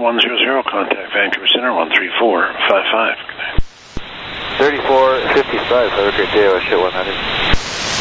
100, contact Vancouver Center 13455. 3455, have a great day, OSJ 100.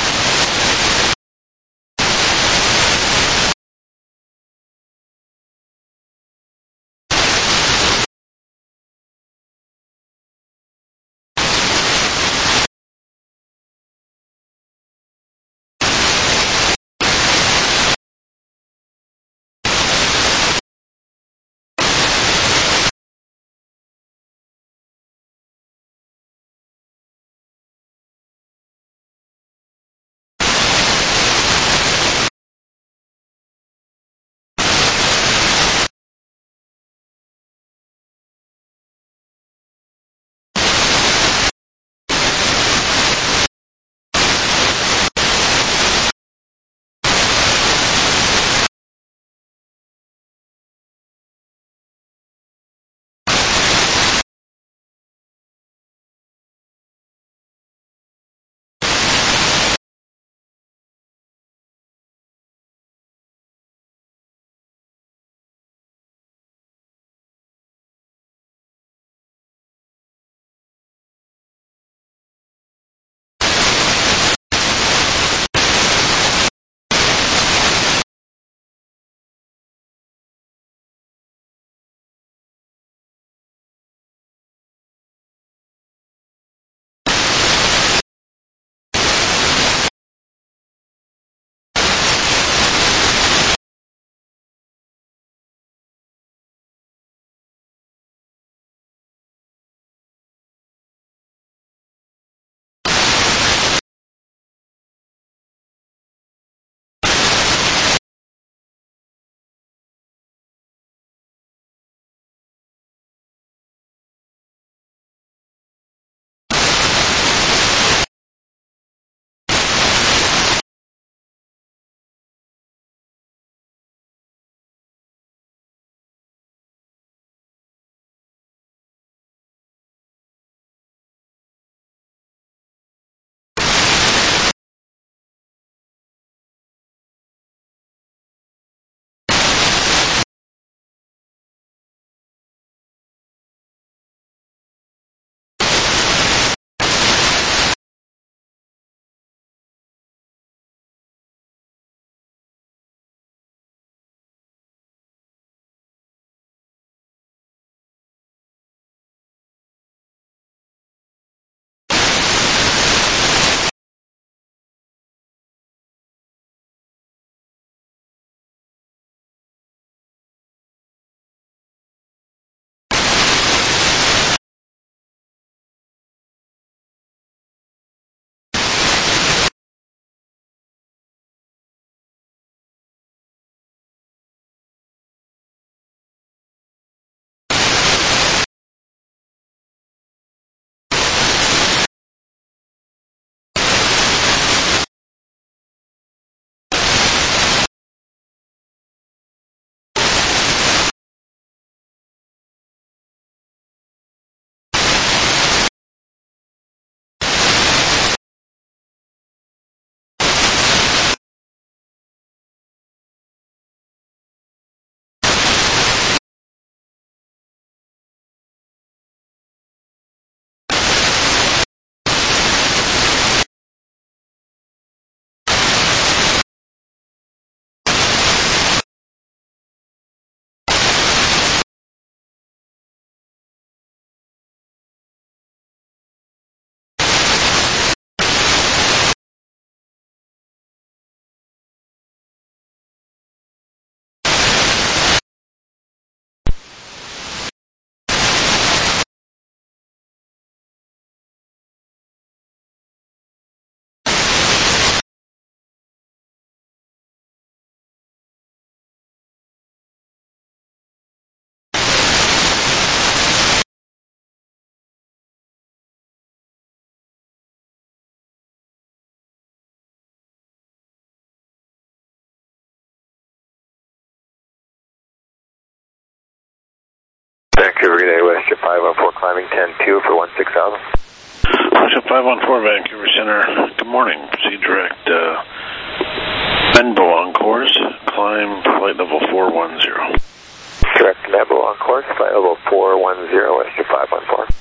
Vancouver, good day, WestJet 514, climbing 10-2 for 16,000. WestJet 514, Vancouver Center, good morning. Proceed direct, Benbow on course, climb flight level 410. Direct Nebo on course, flight level 410, Western 514.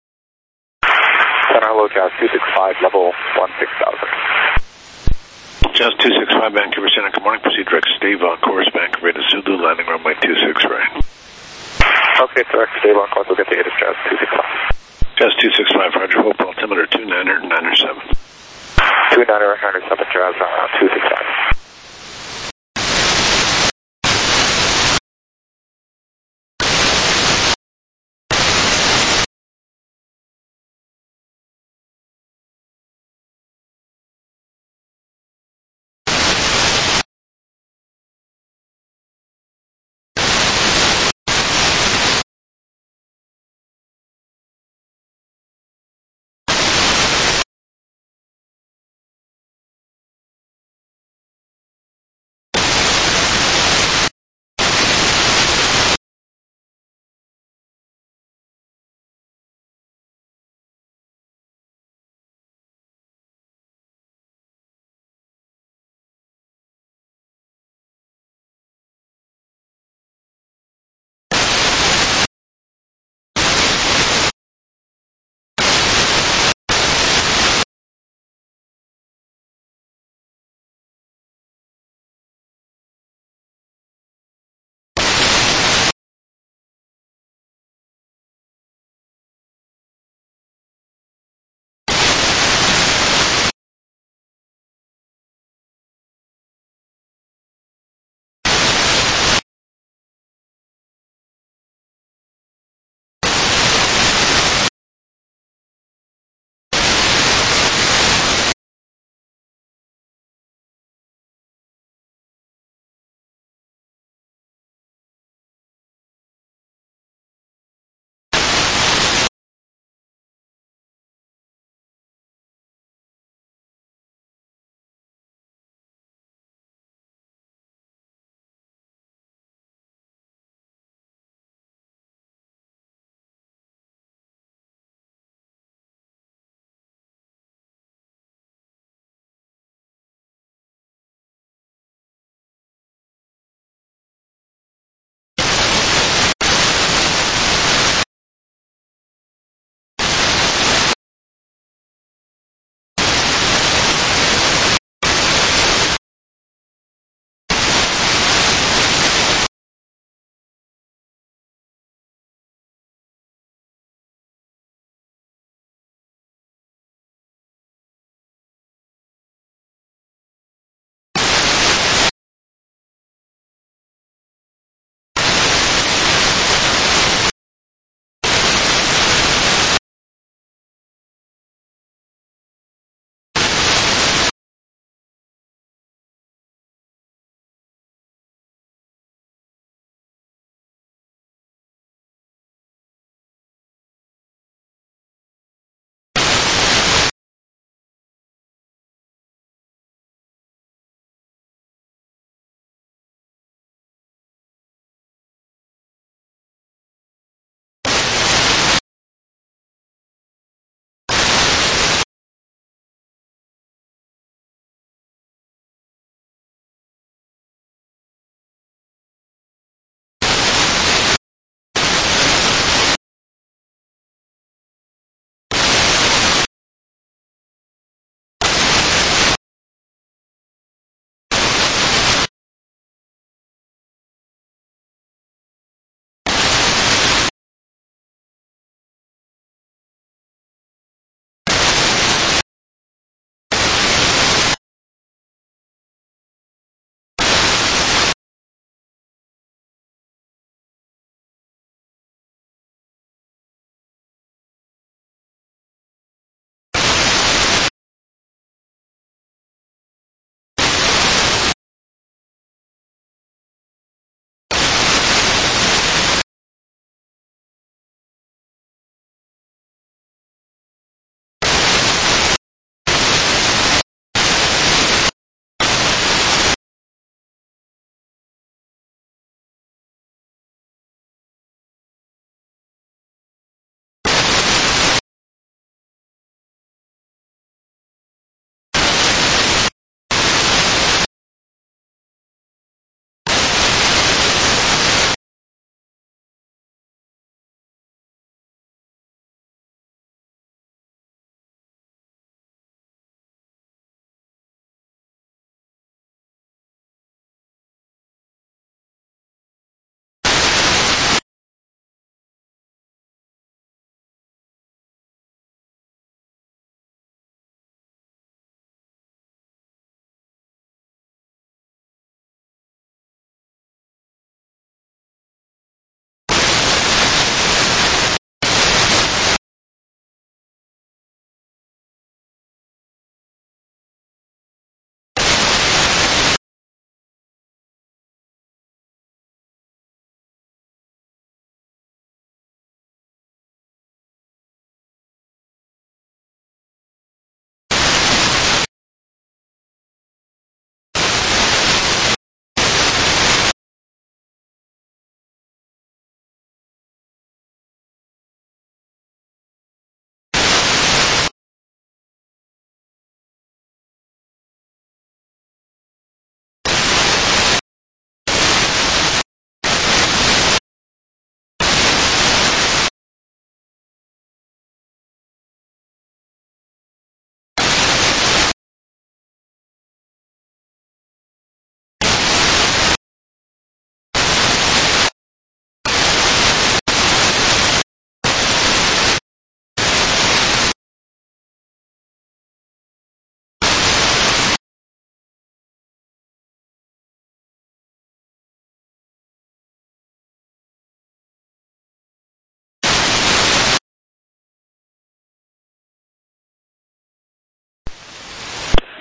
Center locale 265, level 16,000. Jazz 265 Vancouver Center, good morning. Proceed direct Steve on course, Vancouver to Zulu, landing runway 26 right. Okay, direct Steve on course, we'll get the 8 Jazz 265. Jazz 265, Roger, hold altimeter 2997. 2997 Jazz 265.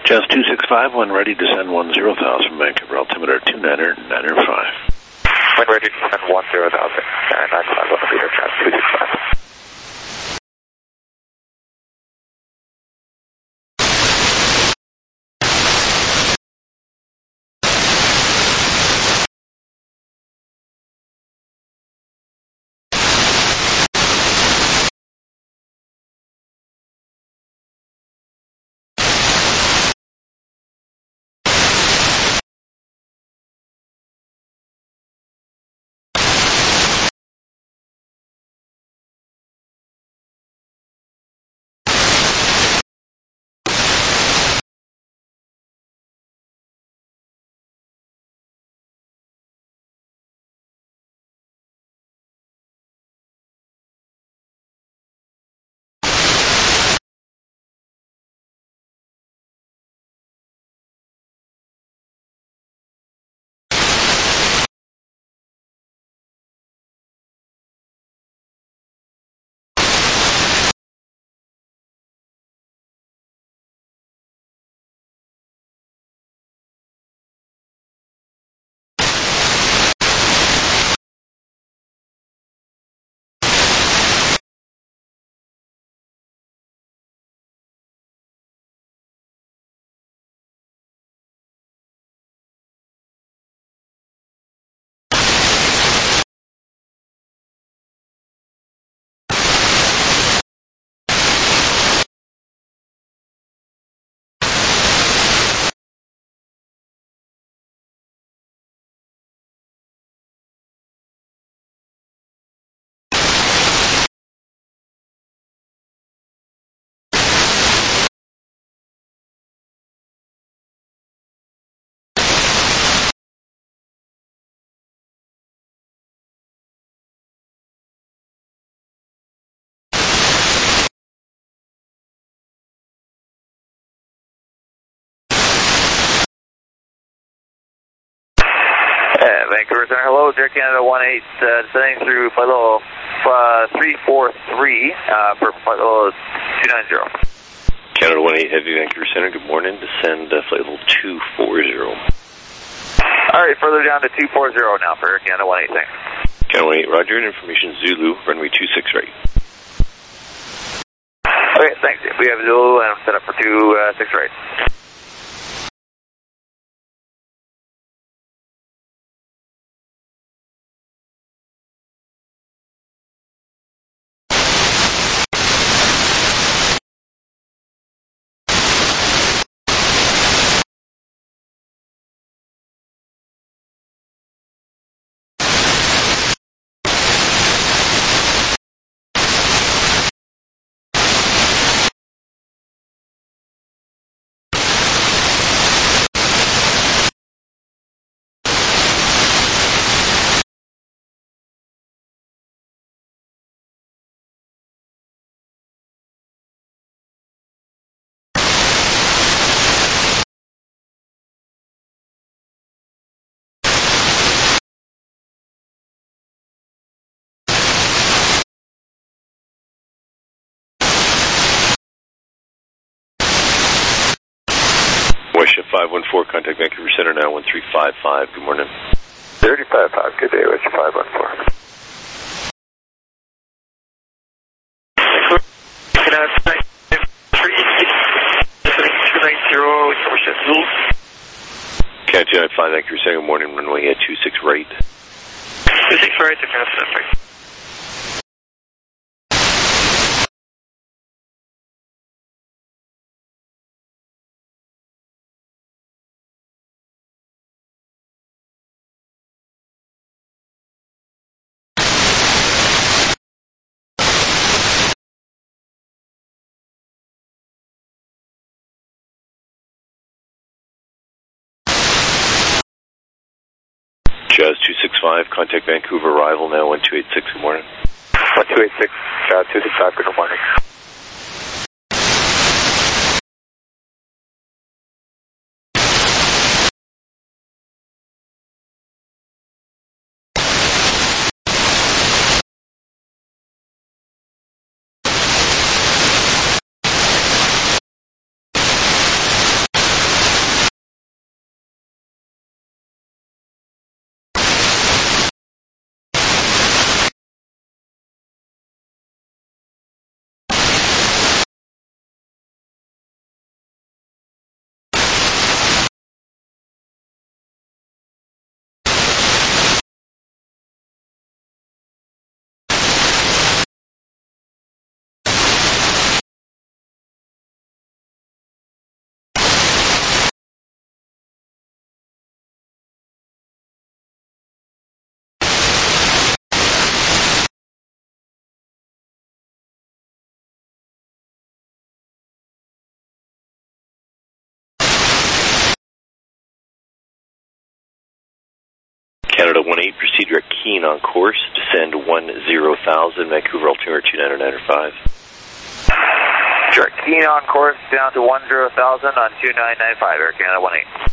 Jazz 265, when ready, descend 10,000, Vancouver altimeter 299.5. When ready, descend 10,000, 995 on the meter, Jazz 265. Vancouver Center, hello, Air Canada 18, descending through flight level 343 for flight level 290. Canada 18 Heavy, Vancouver Center, good morning, descend flight level 240. Alright, further down to 240 now for Air Canada 18, thanks. Canada 18, Roger, information Zulu, runway 26 right. Okay, thanks. We have Zulu and I'm set up for 26 right. West 514, contact Vancouver Center now, 1355, good morning. 35-5, good day, West 514. Cat 295, Vancouver Center, good morning, runway 26 right. 26 right, to Pacific. Jazz 265, contact Vancouver, arrival now, 1286, good morning. 1286, Jazz 265, good morning. proceed direct keen on course, descend 10,000, Vancouver altimeter 29905. Direct keen on course down to 10,000 on 2995, Air Canada 18.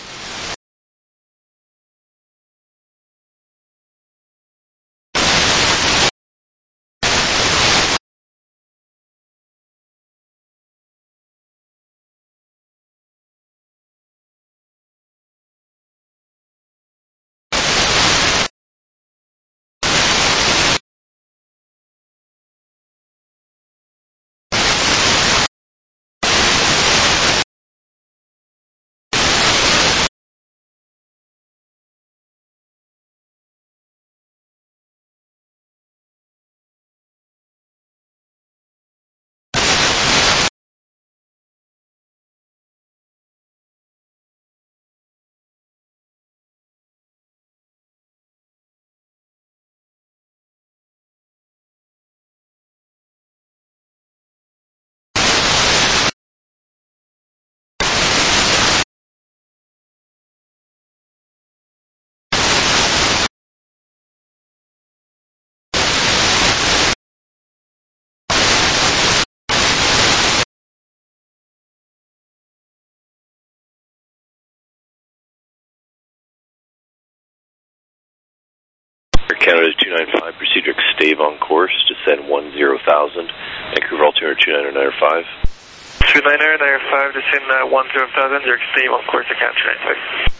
Air Canada 295, proceed direct stave on course, descend 10,000, Vancouver altimeter 29905. 29995, descend 10,000, direct stave on course, Air Canada 295.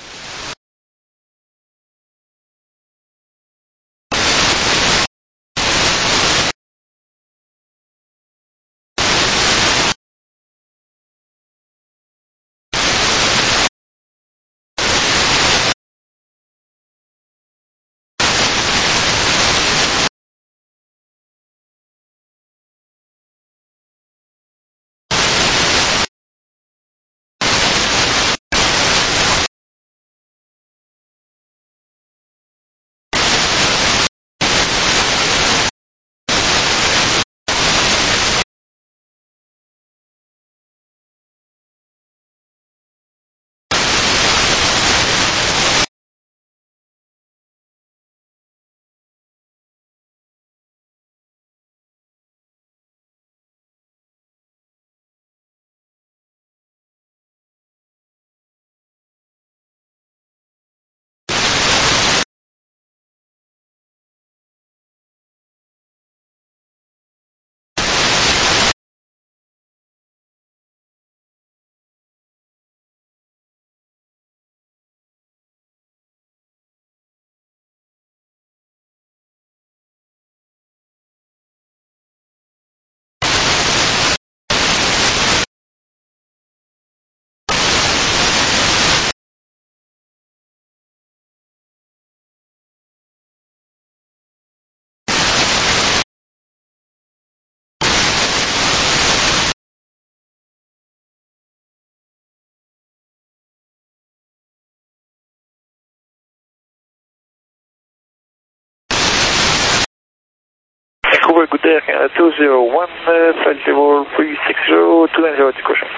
Vancouver, good day, Air Canada 201, flight level 360, 290 caution.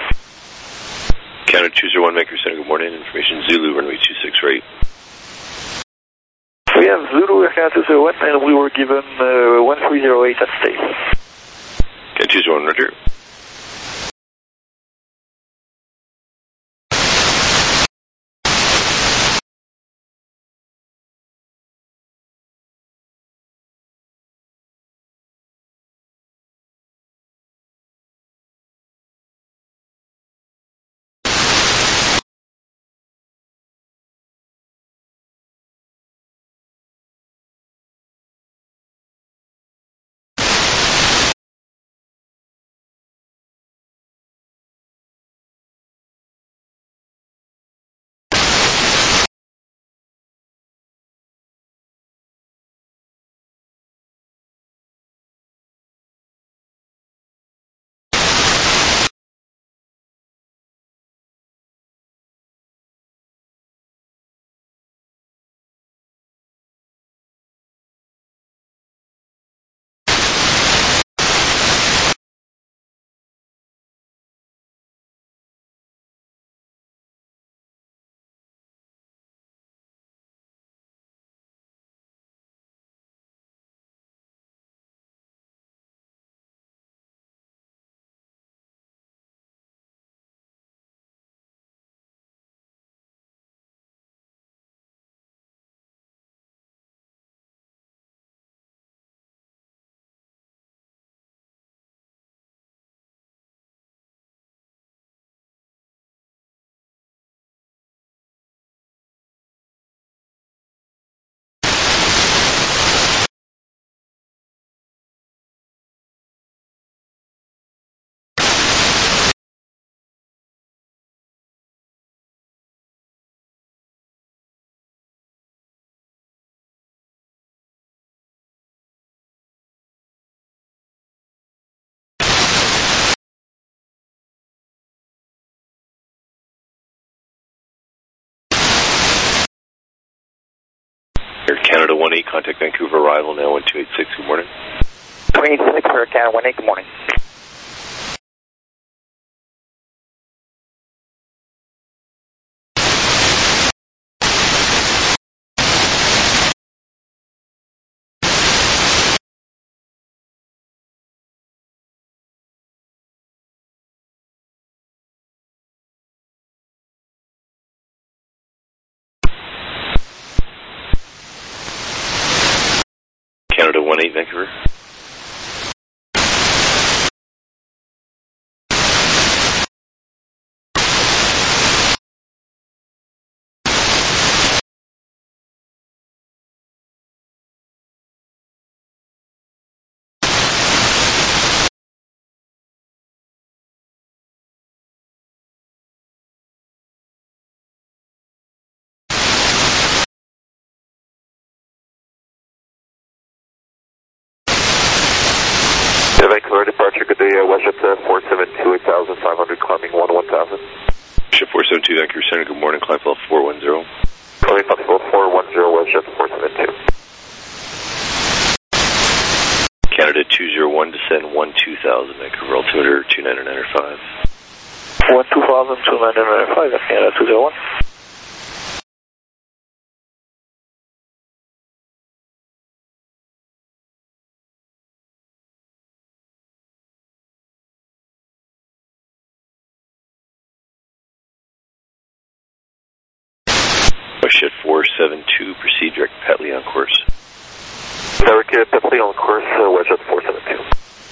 Canada 201, Vancouver Center, good morning. Information Zulu, runway 26 right. We have Zulu, Air Canada 201, and we were given 1308 at stave. Canada 201, roger. 18, contact Vancouver arrival now 1286, good morning. 26 for Canada 18, good morning. Canada 18, Vancouver. Vancouver departure, good day, WestJet 472, 8,500, climbing 1000. Ship 472, Vancouver Center, good morning, climb level 410. Climb level 410, WestJet 472. Canada 201, descend 12,000, Vancouver altimeter 29995. 12,000, 29995, that's Canada 201. WestJet 472, proceed direct Petley on course. Direct Petley on course, WestJet 472.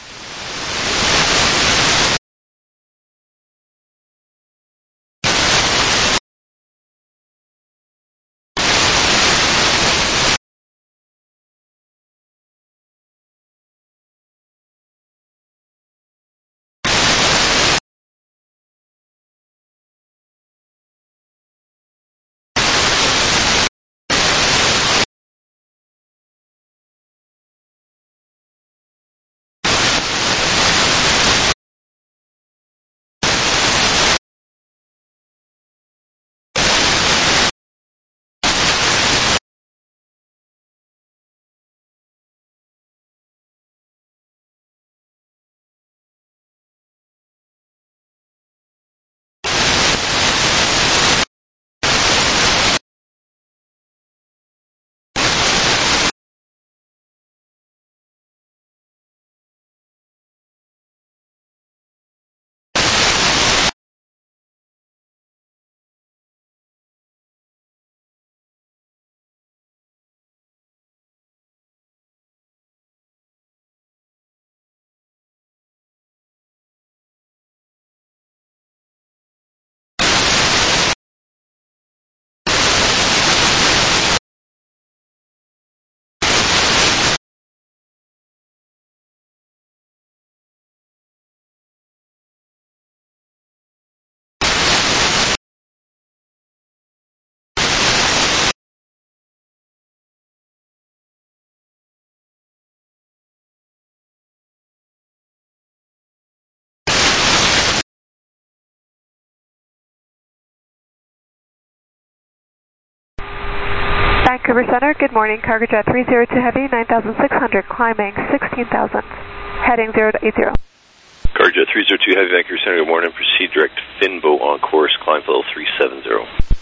Vancouver Center, good morning. Cargojet 302 Heavy, 9,600, climbing 16,000, heading 0 to 80. Cargojet 302 Heavy, Vancouver Center, good morning. Proceed direct Finbo on course, climb level 370.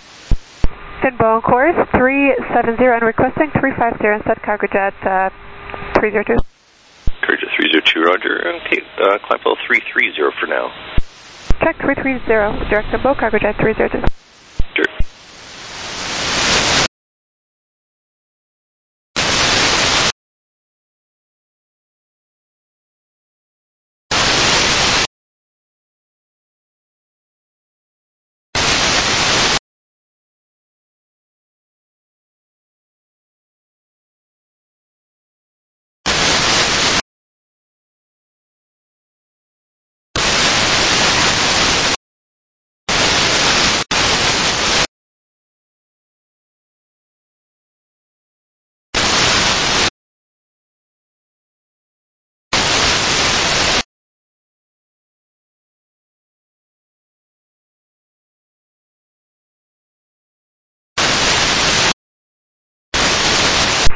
Finbo on course, 370, and requesting 350 instead Cargojet 302. Cargojet 302, roger. Okay, climb level 330 for now. Check 330, direct Finbo, Cargojet 302. Sure.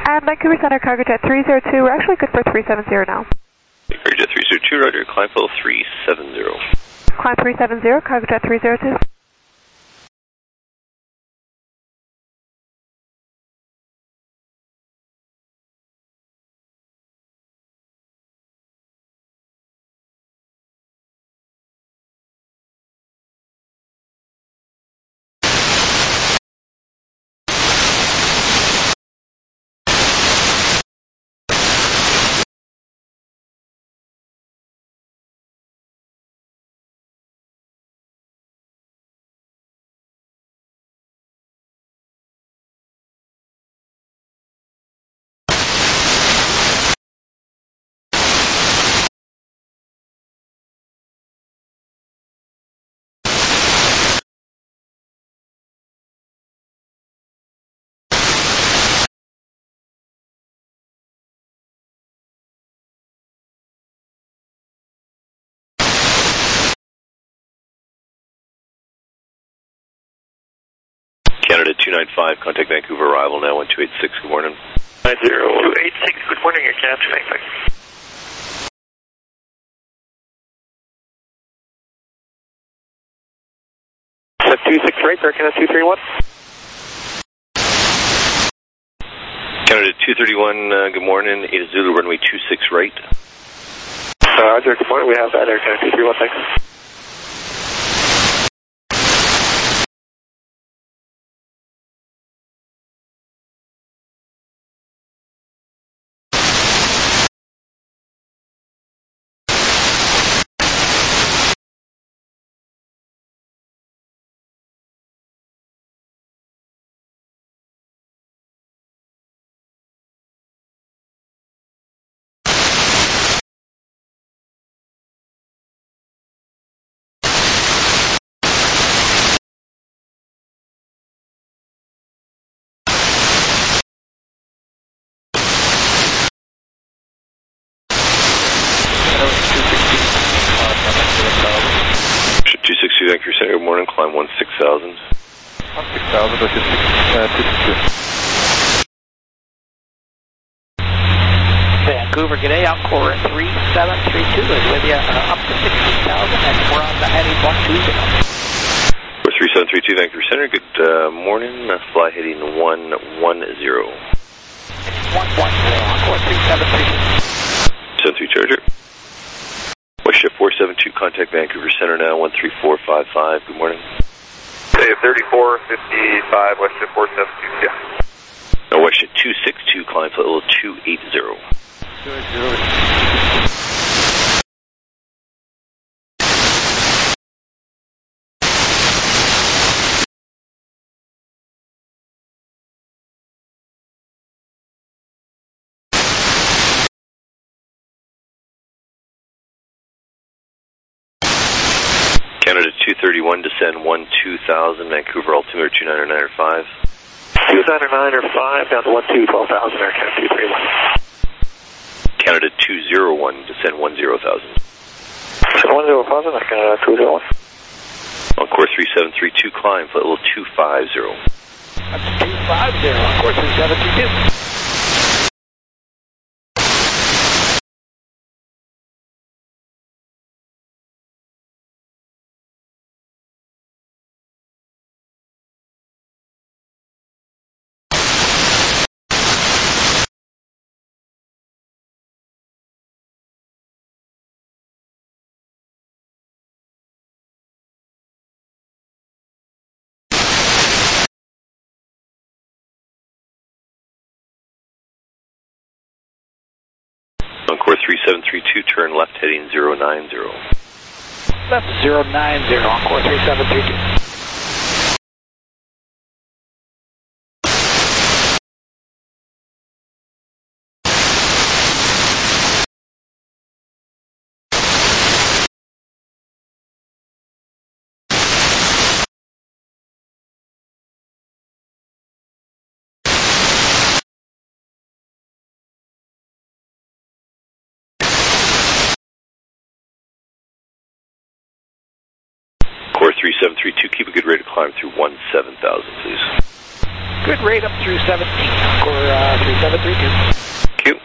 And Vancouver Center, cargo jet 302, we're actually good for 370 now. Cargo jet 302, roger, climb level 370. Climb 370, cargo jet 302. Canada 295, contact Vancouver arrival now 1286, good morning. 90286, good morning, Air Canada 295. Set 26 right, Air Canada 231. Canada 231, good morning, Ada Zulu, runway 26 right. Roger, good morning, we have that Air Canada 231, thanks. Vancouver Center, good morning, climb 16,000. 16,000, which is 262. Vancouver, g'day, Encore 3732 is with you up to 16,000 and we're on the heading 120. 3732 Vancouver Center, good morning, fly heading 110. 110, Encore 3732. 73 Charger. West Shift 472, contact Vancouver Center now, 13455, good morning. Say 3455, West Shift 472, yeah. Now West Shift 262, climb flight level 280. 280. Canada 231, descend 12,000, Vancouver altimeter 299.5. 299.5 down to 12,000, Air Canada 231. Canada 201, descend 10,000. 10,000, Air Canada 201. Encore 3732, climb flight level 250. That's 250, Encore 3732. Encore 3732, turn left heading 090. Left 090, Encore 3732. Core 3732, keep a good rate of climb through 17,000, please. Good rate up through 17, Encore 3732. Q.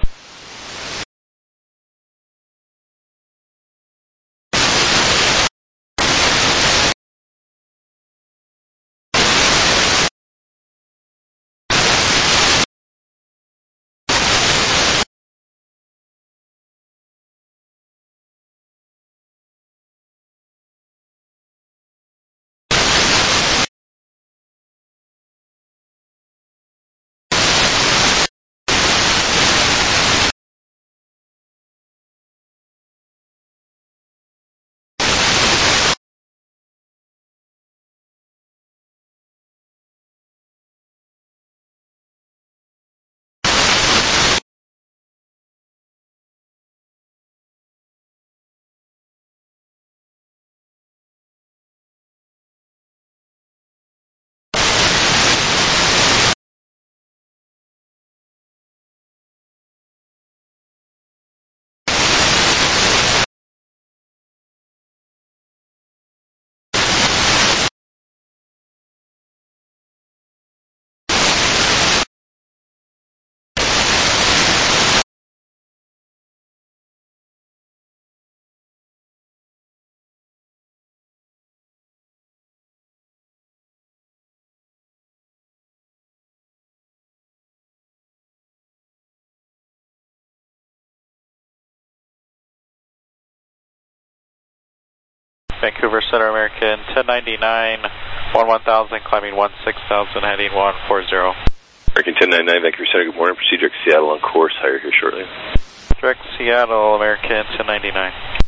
Vancouver Center, American 1099, 1000, climbing 16,000, heading 140. American 1099, Vancouver Center, good morning. Proceed direct Seattle on course, higher here shortly. Direct Seattle, American 1099.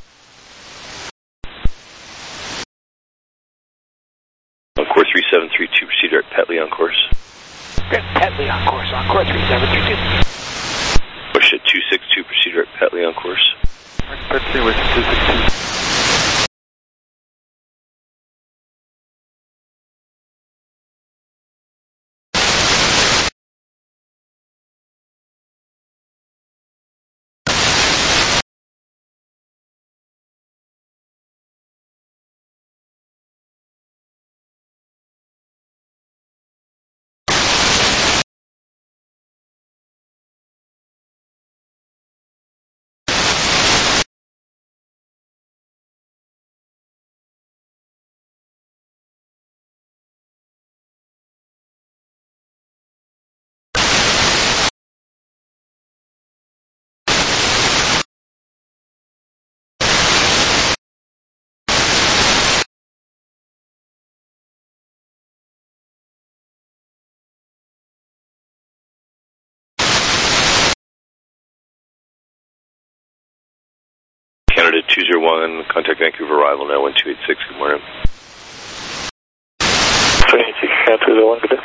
On course 3732, proceed direct Petley on course. Good, Petley on course, Encore 3732. Push at 262, proceed direct Petley on course. Petley with 262. Canada 201, contact Vancouver arrival now 1286, good morning. 26, Canada 201, good day.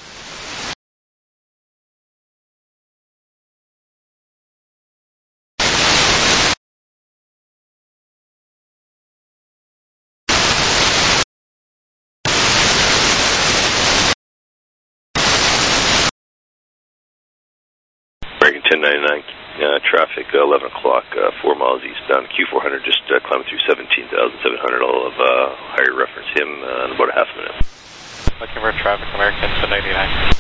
American 1099, traffic 11 o'clock, 4 miles eastbound, Q400, just climbing through 17,700. I'll have higher reference him in about a half a minute. Looking for traffic, American 1099.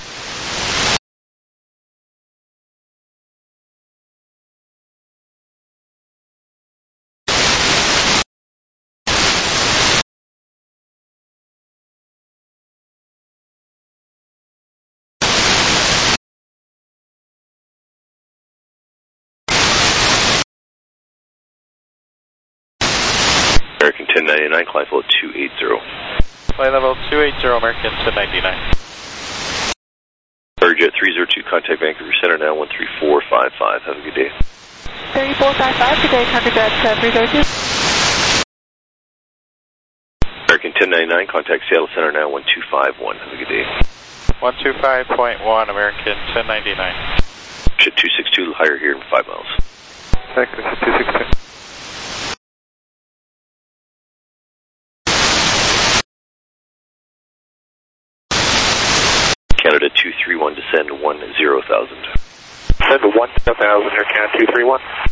American 1099, climb level 280. Flight level 280, American 1099. Jet 302, contact Vancouver Center now 13455. Have a good day. 3455, good day, Cargojet 302. American 1099, contact Seattle Center now 1251. Have a good day. 125.1, American 1099. Shit 262, higher here in 5 miles. Texas 262. Canada 231, descend 10,000. Descend 10,000 here, Canada 231.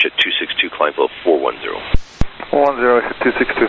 at 262, climb level 410. 410, 262.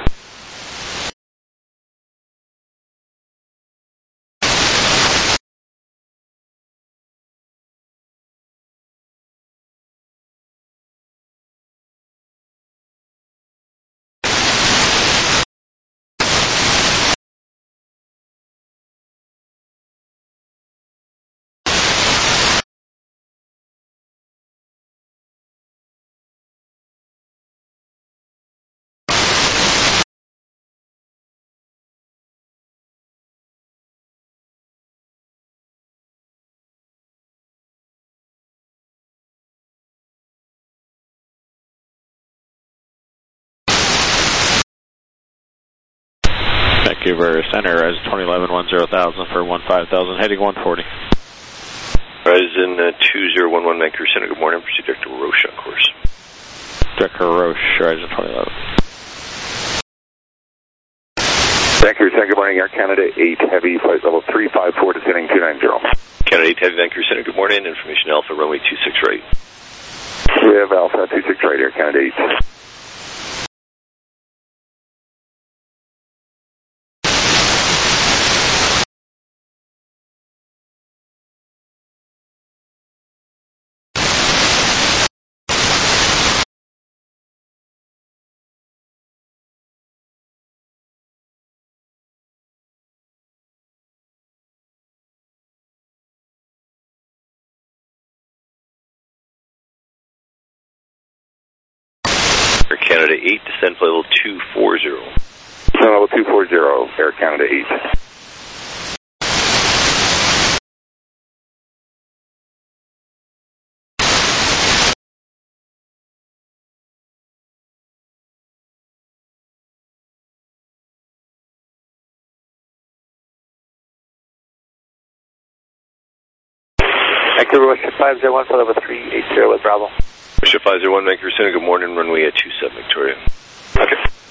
Vancouver Center, as 2011 10,000 for 15,000, heading 140. Horizon 2011 Vancouver Center, good morning. Proceed Director Roche on course. Director Roche, Horizon 2011. Vancouver Center, good morning. Air Canada 8 Heavy, flight level 354, descending 290. Canada 8 Heavy, Vancouver Center, good morning. Information Alpha, runway 26 right. We have Alpha 26 right, Air Canada 8. Air Canada 8, descend flight level 240. Descend level 240, Air Canada 8. Vancouver West 501 for level 380 with Bravo. Russia 501 Vancouver Center, good morning. Runway at 27 Victoria. Okay.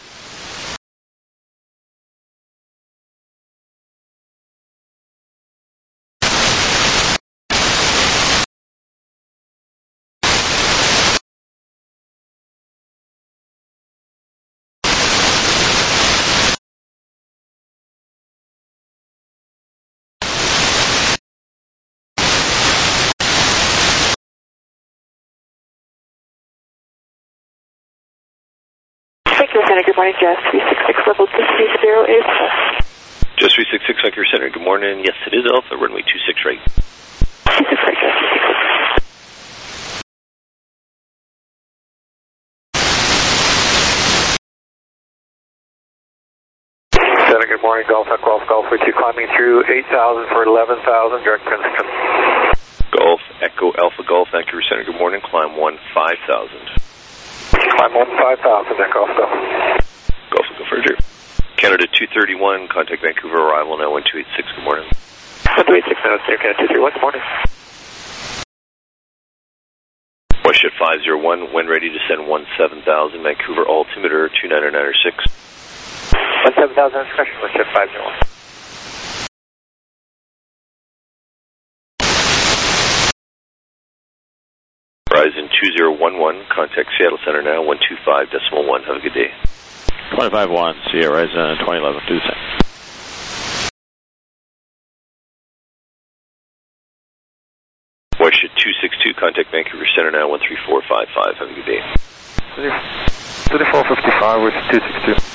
Vancouver Center, good morning, Jazz 366, level 230 is Just 366 Vancouver Center, good morning. Yes, it is Alpha, runway 26 right. 26 right, Jazz 366. Center, good morning. Golf Echo Golf, Golf, with you climbing through 8,000 for 11,000, direct Princeton. Golf Echo Alpha Golf Vancouver Center, good morning. Climb 15,000. Climb 15,000, Echo Golf. Golf Echo Further. Canada 231, contact Vancouver, arrival now 1286, good morning. 1286 minutes, Air Canada 231, good morning. Westjet 501, when ready to send 17,000, Vancouver, altimeter 29906. 17,000 expression, Westjet 501. Horizon 2011, contact Seattle Center now 125.1. Have a good day. 25-1, see you, Horizon 2011, do the same. Westjet 262, contact Vancouver Center now 13455. Have a good day. 3455 with 262.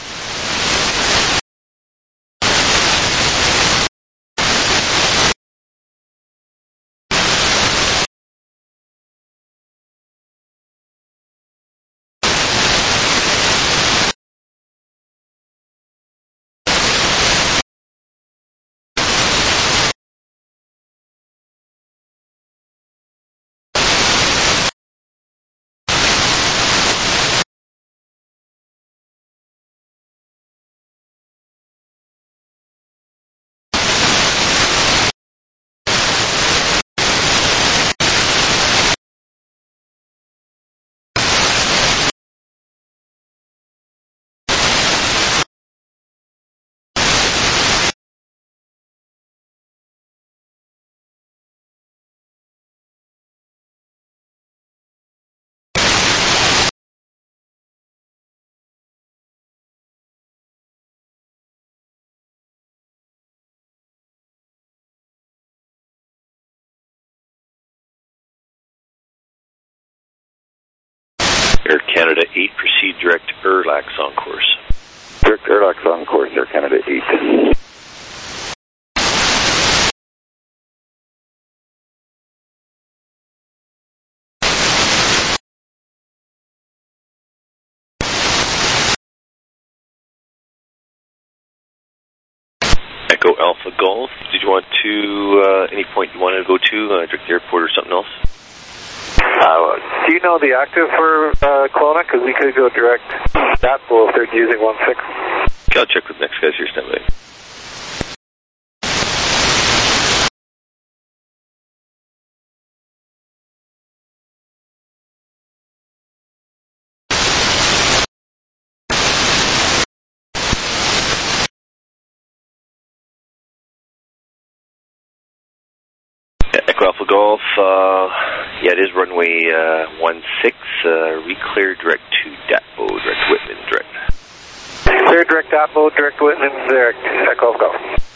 Air Canada 8, proceed direct Erlax on course. Direct Erlax on course, Air Canada 8. Echo Alpha Golf, did you want to, any point you wanted to go to, direct the airport or something else? Do you know the active for Kelowna? Because we could go direct that pool if they're using 16. Okay, I'll check with the next guys here, stand by. Echo Alpha Golf, yeah, it is runway 16, reclear direct to Datbo, direct Whitman, direct. Clear direct Datbo, direct Whitman, direct Echo Alpha Golf.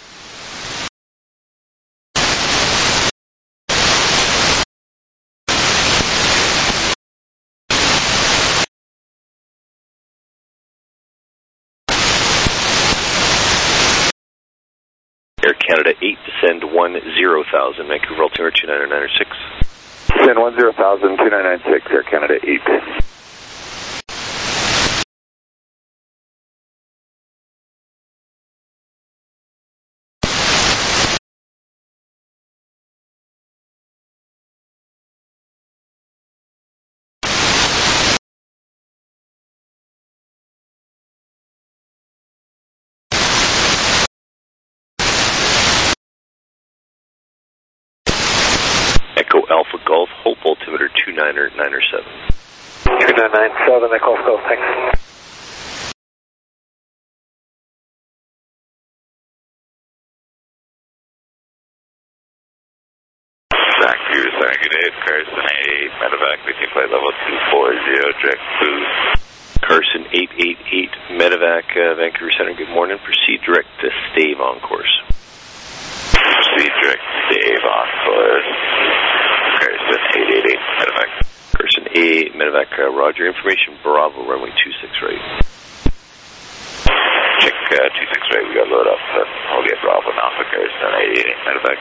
Air Canada 8, descend 10,000, Vancouver altimeter 29996. Descend 10,000, 2996, Air Canada 8. Echo Alpha Golf, Hope altimeter 29997. 2997, Echo Alpha Golf, thanks. Vancouver Center, good day, Carson 88, medevac, between flight level 240, direct boost. Carson 888, medevac, Vancouver Center, good morning. Proceed direct to Stave on course. Proceed direct to Stave on course. Carson 888, medevac. Carson 8, medevac, roger. Information, Bravo, runway 26 right. Check 26 right, we got load up. I'll get Bravo now for Carson 888, medevac.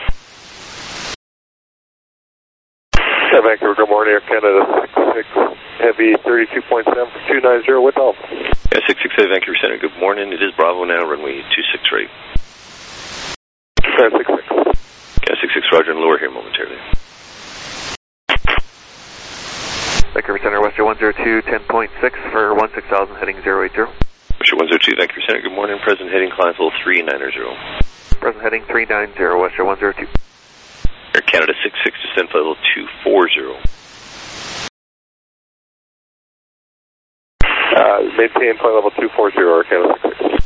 Vancouver, good morning, Air Canada 66, heavy 32.7 for 290 with Alpha. Yeah, 667 Vancouver Center, good morning. It is Bravo now, runway 26 right. 66. Yeah, 66 roger, and lower here momentarily. Vancouver Center, Western 102, 10.6 for 16,000, heading 080. Western 102, Vancouver Center, good morning. Present heading, climb level 390. Present heading 390, Western 102. Air Canada 66, descend flight level 240. Maintain flight level 240, Air Canada 66.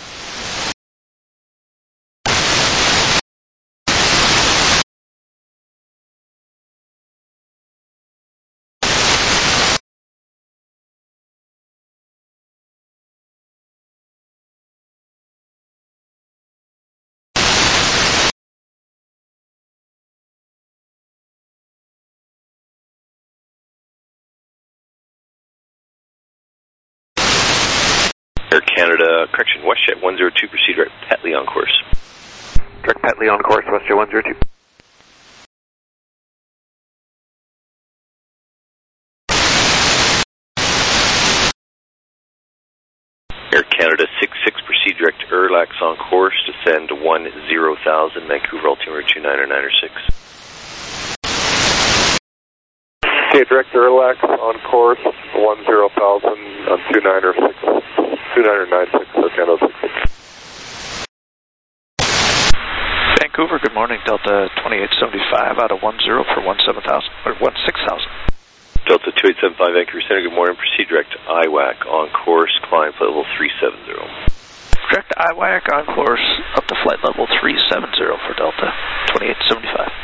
Air Canada, correction, WestJet 102, proceed direct Petley on course. Direct Petley on course, WestJet 102. Air Canada 66, proceed direct Erlax on course, descend 10,000, Vancouver altimeter 29996. Okay, direct Erlax on course 10,000 on 29996, Air Canada 66. Vancouver, good morning, Delta 2875 out of 10 for 16,000. Delta 2875 Vancouver Center, good morning. Proceed direct to IWAC on course, climb flight level 370. Direct IWAC on course up to flight level 370 for Delta 2875.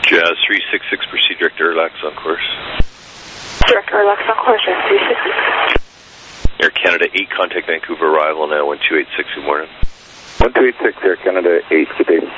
Jazz 366, proceed direct Airlax on course. Direct Airlax on course, Jazz 366. Air Canada 8, contact Vancouver, arrival now 1286, good morning. 1286, Air Canada 8, good day.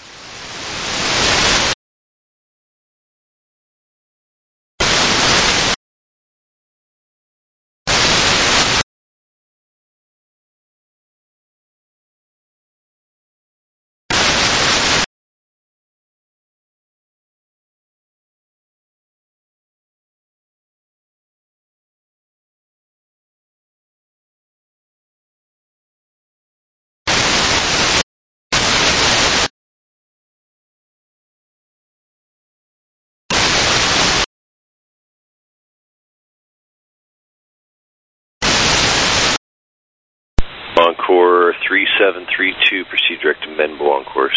Encore 3732, proceed direct to Menbo on course.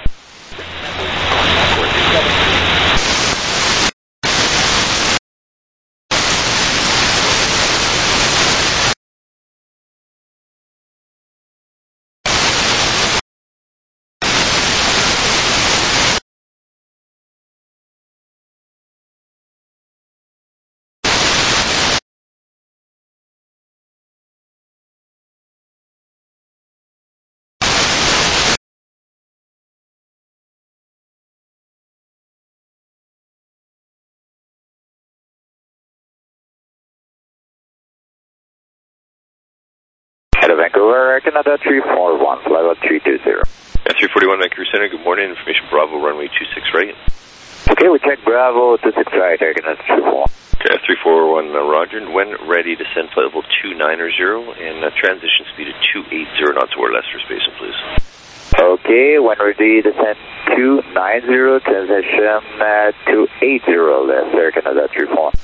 Head of Vancouver, Air Canada 341, flight level 320. 341 Vancouver Center, good morning. Information Bravo, runway 26 right. Okay, we check Bravo 26 right, Air Canada 341. Okay, 341 Roger. When ready, descend flight level 290 and transition speed of 280 knots or less for spacing, please. Okay, when ready, descend 290, transition 280 less, Air Canada 341.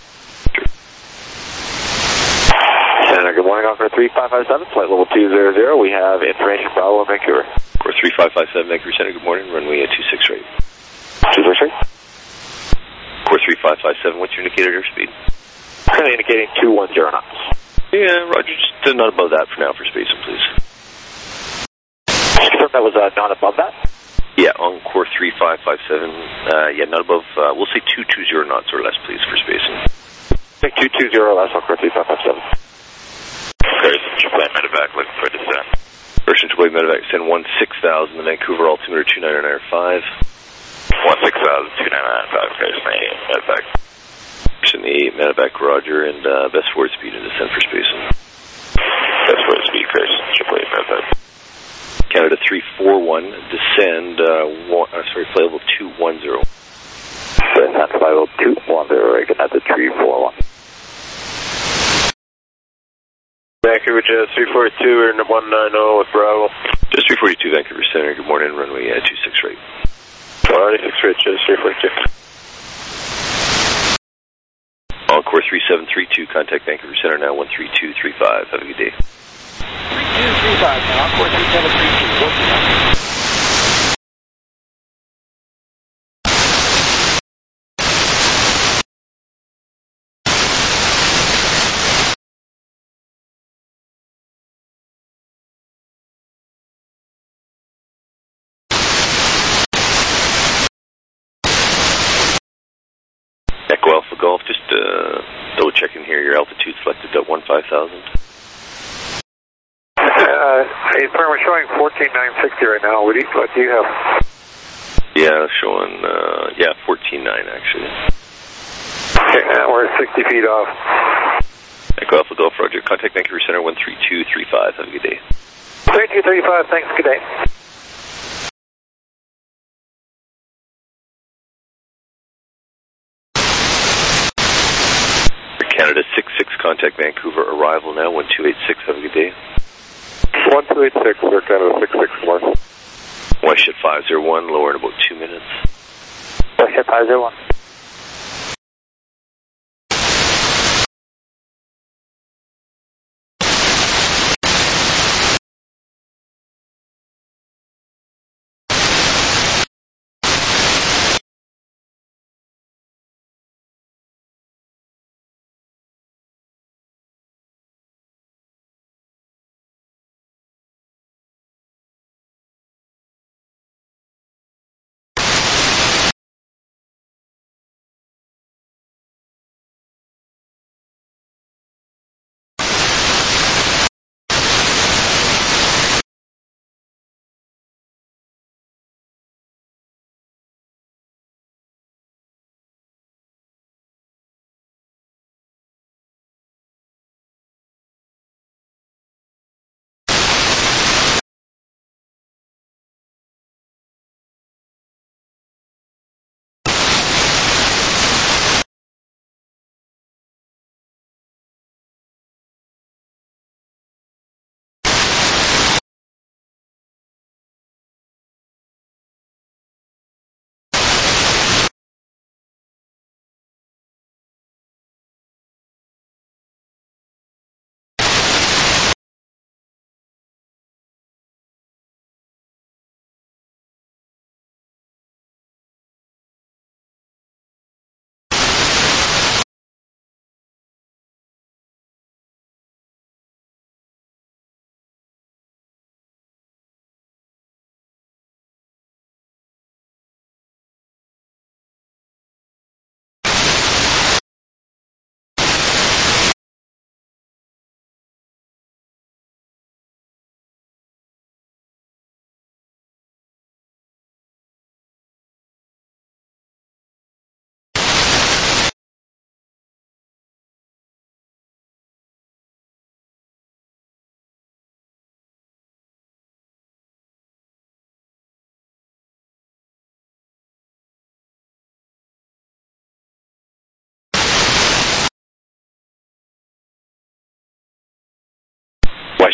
Center, good morning, Encore 3557, flight level 200. We have information Bravo, Vancouver. Course 3557 Vancouver Center, good morning. Runway 26 right. 26 right. Course 3557, what's your indicated airspeed? Currently indicating 210 knots. Yeah, Roger, just not above that for now for spacing, please. Just confirm that was not above that? Yeah, on course 3557, yeah, not above, we'll say 220 knots or less, please, for spacing. I think 220 less on course 3557. Carson, Chipland Medevac, looking for descent. Carson, Chipland Medevac, send 16,000, the Vancouver altimeter 299.5. 16,000, 299.5, Carson 8, Medevac. Carson 8, Medevac, Roger, and best forward speed and descent for spacing. Best forward speed, Carson, Chipland Medevac. Canada 341, descend, flight level 210. Descend flight level 210, Canada 341. Vancouver Jazz 342, we're in 190 with Bravo. Jazz 342, Vancouver Center, good morning, runway 26 right. 26 right, Jazz 342. Encore 3732, contact Vancouver Center now 13235, have a good day. 3235 now, Encore 3732, working on. Echo Alpha Golf, just double checking here, your altitude selected at 15,000. We're showing 14,960 right now. What do you have? Yeah, showing, 14.9 actually. Okay, we're 60 feet off. Echo Alpha Golf, Roger. Contact Vancouver Center 13235, have a good day. 3235, thanks, good day. Canada 66, contact Vancouver, arrival now 1286, have a good day. 1286, we're Canada 66, more. Westjet 501, lower in about 2 minutes. Westjet 501.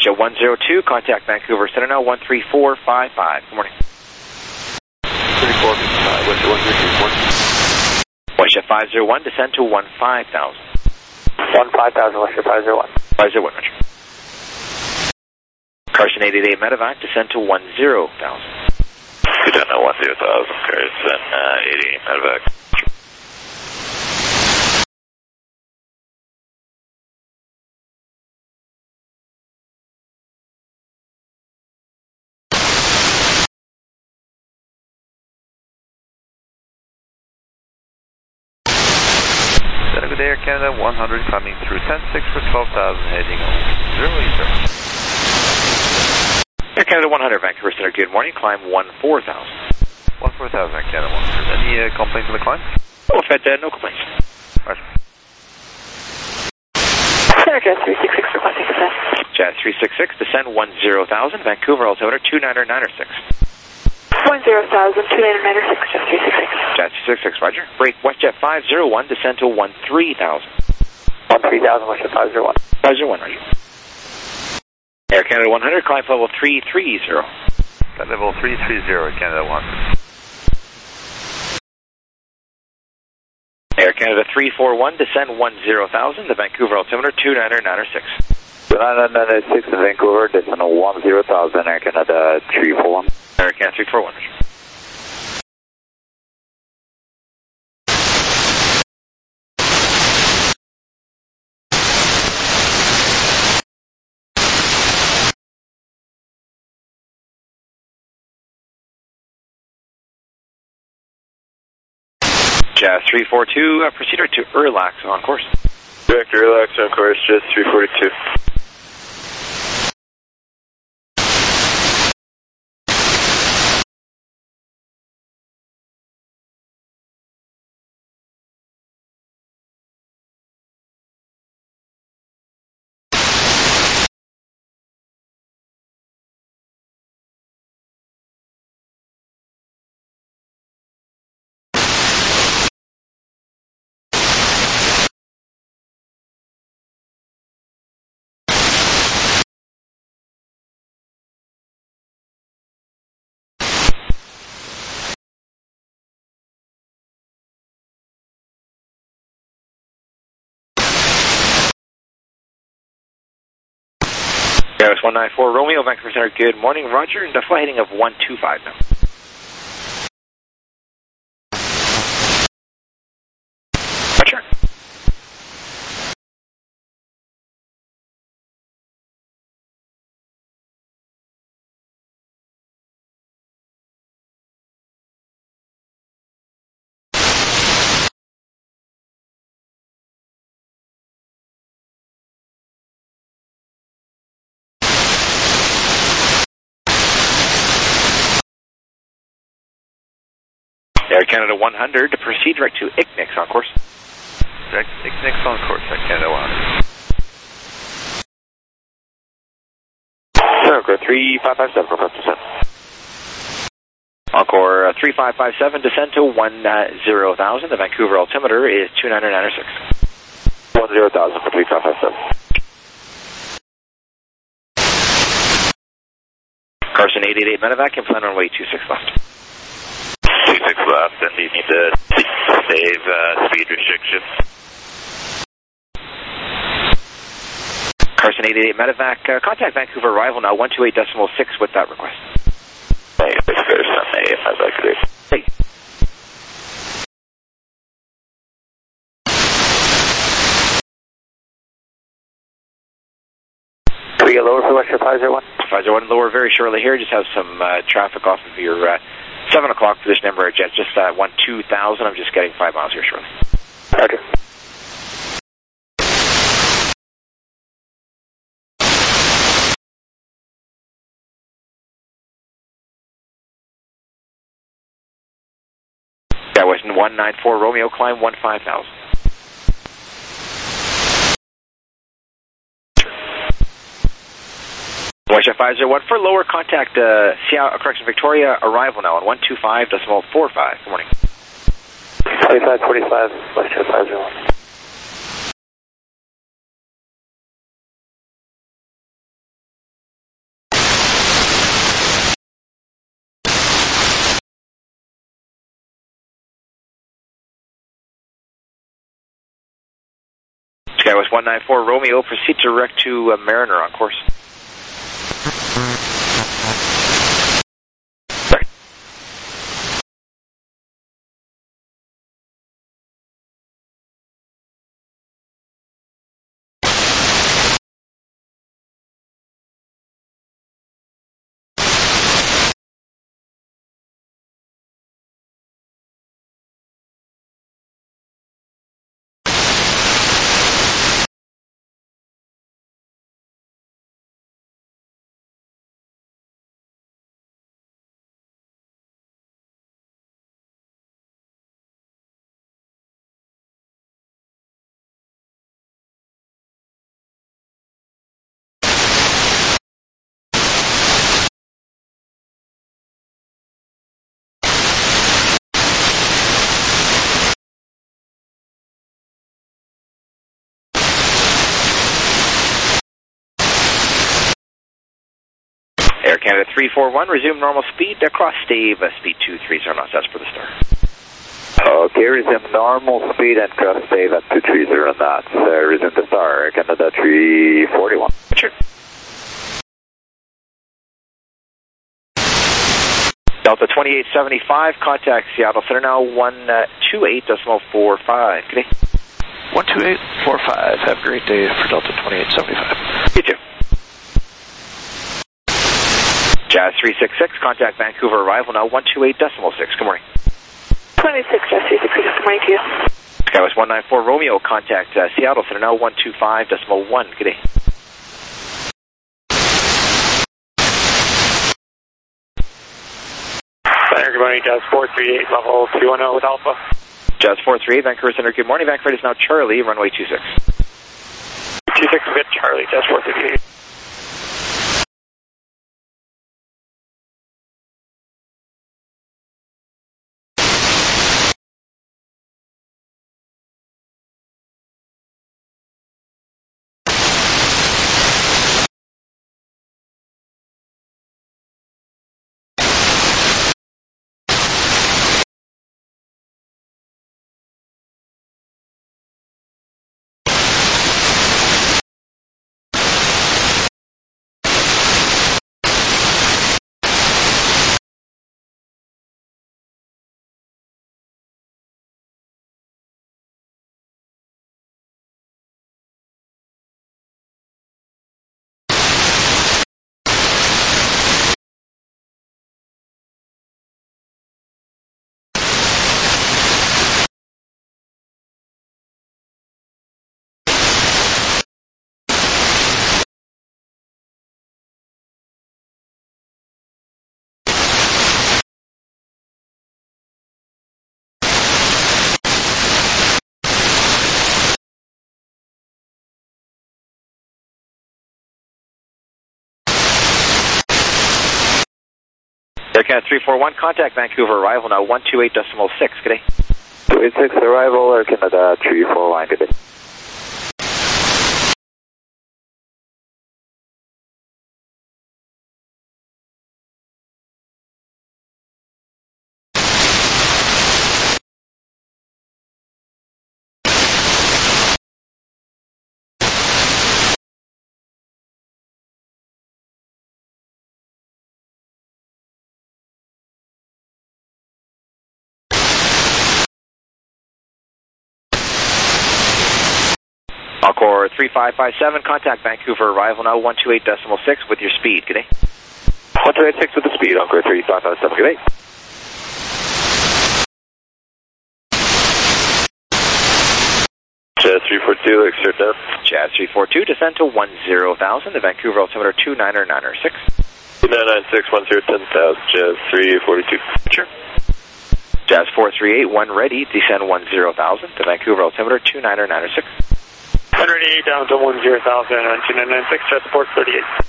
WestJet 102, contact Vancouver Center now, 13455. Good morning. 34, WestJet 102, WestJet 501, descend to 15,000. 15,000, WestJet 501. 501, Roger. Carson 888 Medevac, descend to 10,000. Descend to 10,000, Carson 88 Medevac. Good day, Air Canada 100, climbing through 10-6 for 12,000, heading 080. Air Canada 100, Vancouver Center, good morning, climb 14,000. 14,000, Air Canada 100. Any complaints on the climb? Oh, Fed, no complaints. Roger. Jet 366, requesting descent. Jet 366, descend 10,000, Vancouver altimeter 29906. 10,000, 29906, Jet 366. Jet 366, Roger. Break WestJet 501, descend to 13,000. 13,000, WestJet 501. 501, Roger. Air Canada 100, climb level 330. Got level 330, Air Canada 100. Air Canada 341, descend 10,000, the Vancouver altimeter 29906. 29906 in Vancouver, descend 10,000, Air Canada 341. Air Canada 341, Roger. Jet 342, proceed to relax on course. Director, relax on course, Jet 342. Airbus 194 Romeo, Vancouver Center, good morning, Roger, and a flight heading of 125 now. Roger. Air Canada 100, to proceed direct to ICNIX on course. Direct ICNIX on course, Air Canada 100. Circle 3557, request descent. Encore 3557, descend to 10,000, the Vancouver altimeter is 29906. 10,000 for 3557. Carson 888 Medevac, and plan runway 26 left. 26 left, and you need to save speed restriction. Carson 888 Medevac, contact Vancouver arrival now, 128.6 with that request. Hey, Carson 888 Medevac. Hey. Can we get lower for WestJet 501? 501 lower very shortly here, just have some traffic off of your 7 o'clock position Embraer jet, just 12,000, I'm just getting 5 miles here shortly. Okay. That was 194 Romeo, climb 15,000. WestJet 501 for lower contact, correction, Victoria, arrival now on 125.45. Good morning. 2545, WestJet 501. Skywest 194 Romeo, proceed direct to Mariner on course. Air Canada 341, resume normal speed, cross Stave, speed 230 knots, that's for the star. Okay, resume normal speed and cross Stave at 230 knots. Resume the star, Air Canada 341. Sure. Delta 2875, contact Seattle Center now, 128.45. Good day. 128.45. Have a great day for Delta 2875. You too. Jazz 366, contact Vancouver arrival now, 128.6. Good morning. 26, Jazz 366, good morning to you. Skywest 194 Romeo, contact Seattle Center now, 125.1. Good day. Good morning, Jazz 438, level 210 with Alpha. Jazz 438, Vancouver Center, good morning. Vancouver is now Charlie, runway 26. 26 with Charlie, Jazz 438. Air Canada 341, contact Vancouver arrival now, 128.6. Good day. 286 arrival, Air Canada 341, good day. Encore 3557, contact Vancouver arrival now, 128.6 with your speed. Good day. 126 with the speed, Encore 3557, good day. Jazz 342, exert down. Jazz 342, descend to 10,000, the Vancouver altimeter 29996. 2996, 10,000, Jazz 342. Sure. Jazz 438, 1 ready, descend 10,000, the Vancouver altimeter 29996. 188 down to 10,000 on 2996, Jazz 438.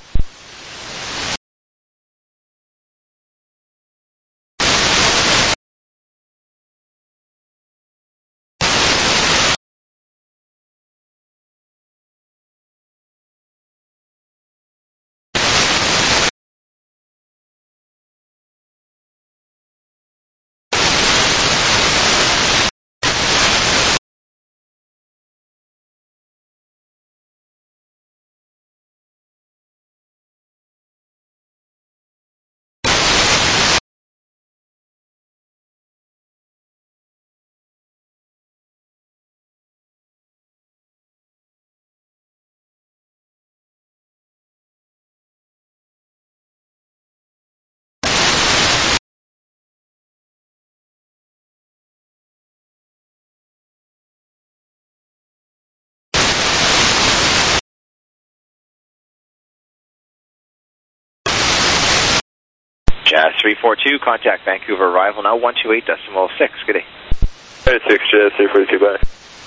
Jazz 342, contact Vancouver arrival now 128.6. Good day. 6 Jazz 342, bye.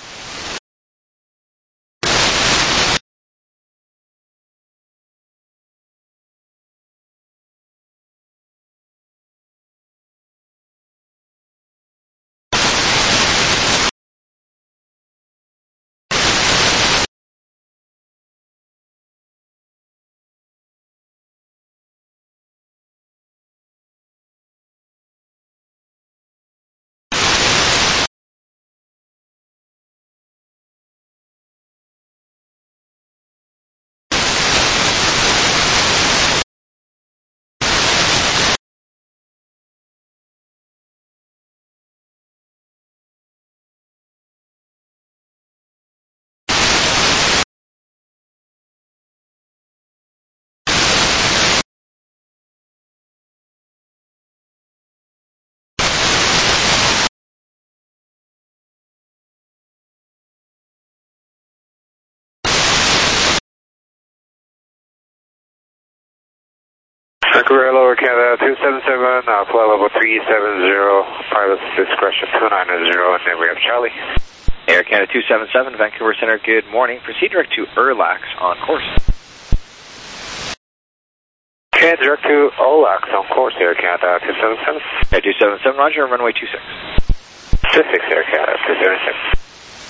Vancouver, Lower Canada 277, flight level 370, pilot's discretion 290, and then we have Charlie. Air Canada 277, Vancouver Center, good morning. Proceed direct to Erlax on course. Okay, direct to Olax on course, Air Canada 277. Air 277, roger, runway 26. Pacific, Air Canada 277.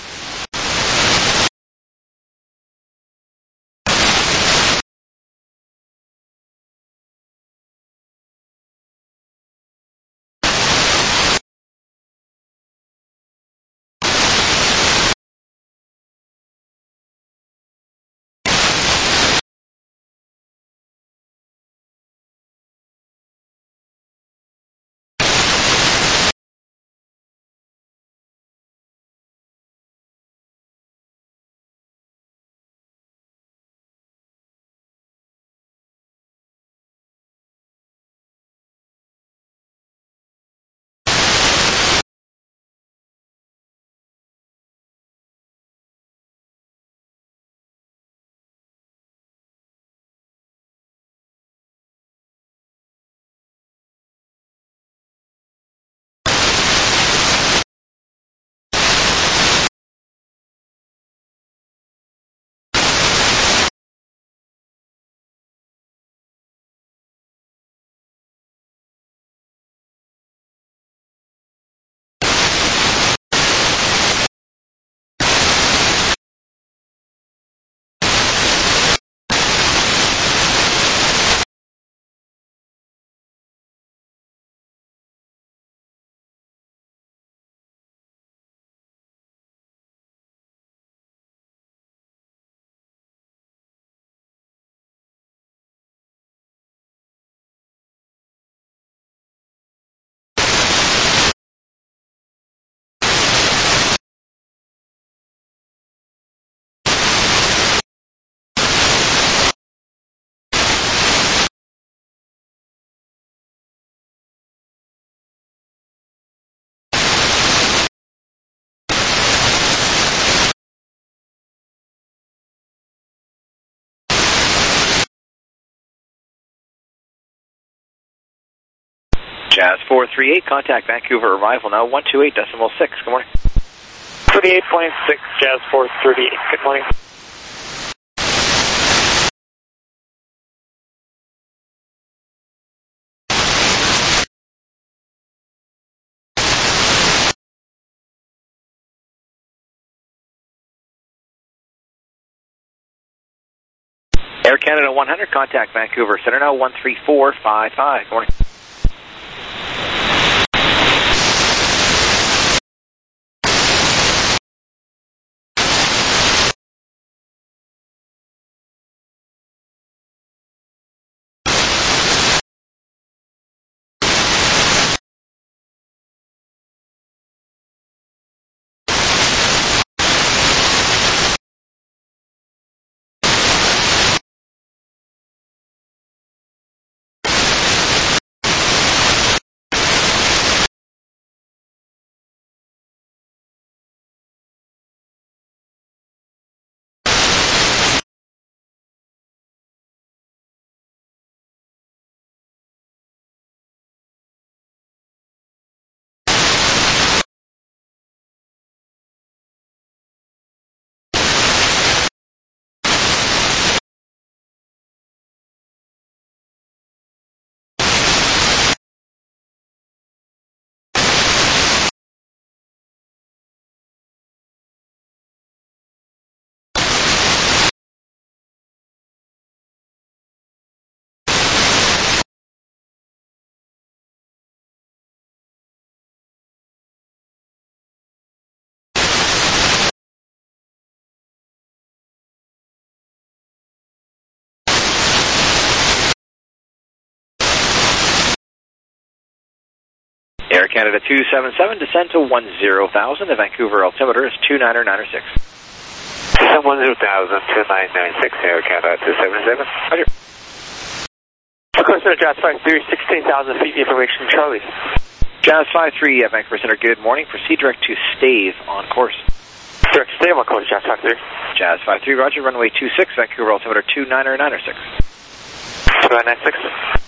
Jazz 438, contact Vancouver arrival now 128.6. Good morning. 38.6, Jazz 438. Good morning. Air Canada 100, contact Vancouver Center now 13455. Good morning. Air Canada 277, descend to 10,000. The Vancouver altimeter is 29906. Descend 10,000, 2996, Air Canada 277. Roger. Course Center, Jazz 53, 16,000 feet, information, Charlie. Jazz 53, Vancouver Center, good morning. Proceed direct to Stave on course. Direct Stave on course, Jazz 53. Jazz 53, roger, runway 26, Vancouver altimeter 29906. 2996.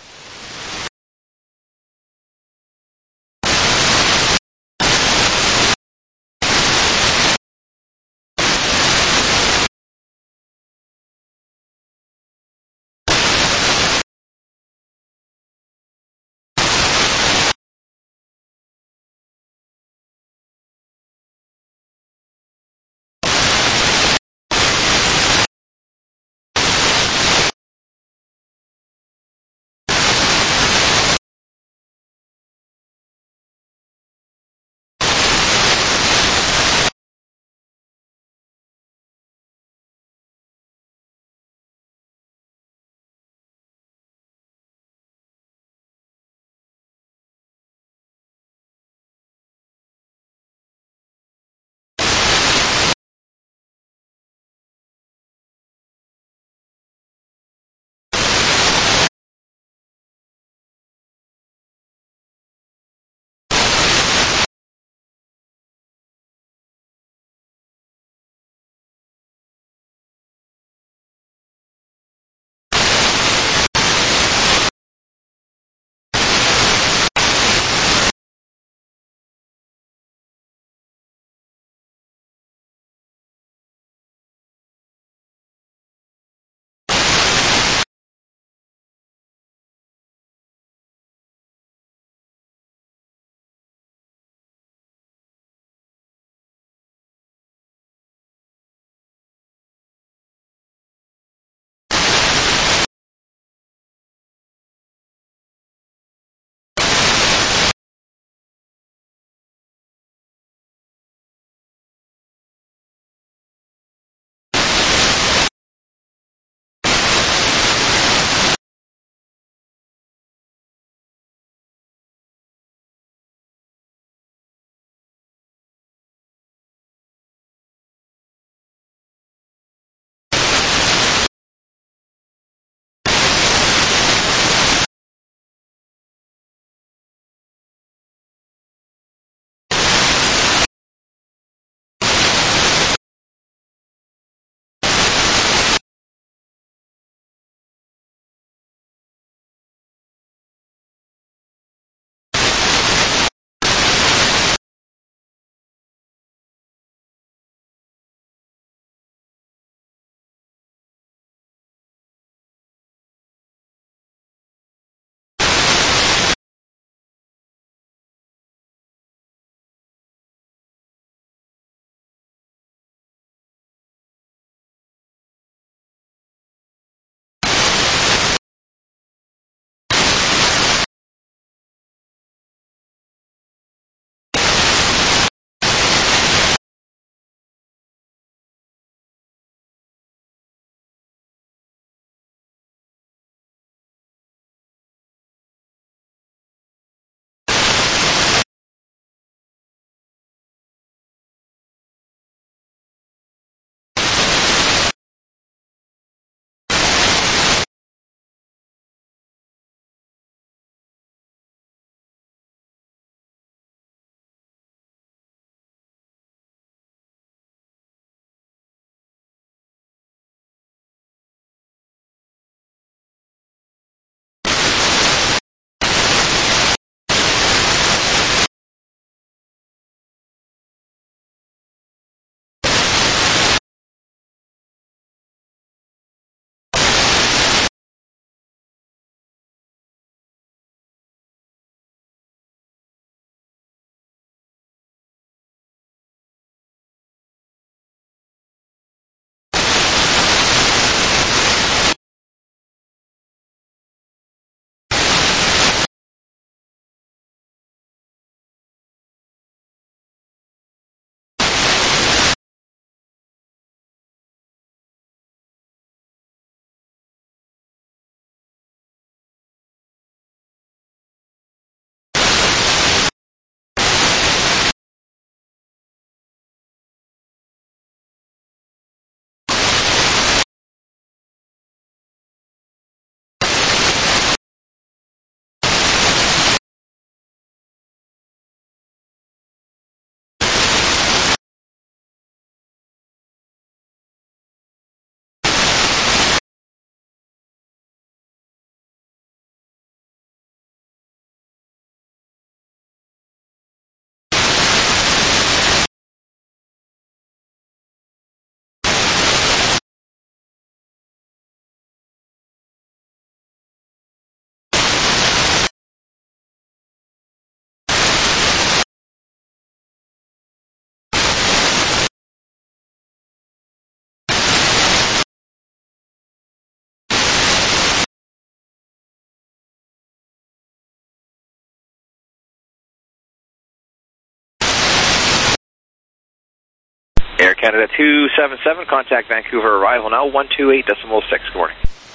Air Canada 277, contact Vancouver arrival now 128.6. Good morning.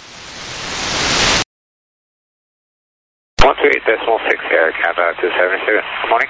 128.6, Air Canada 277. Good morning.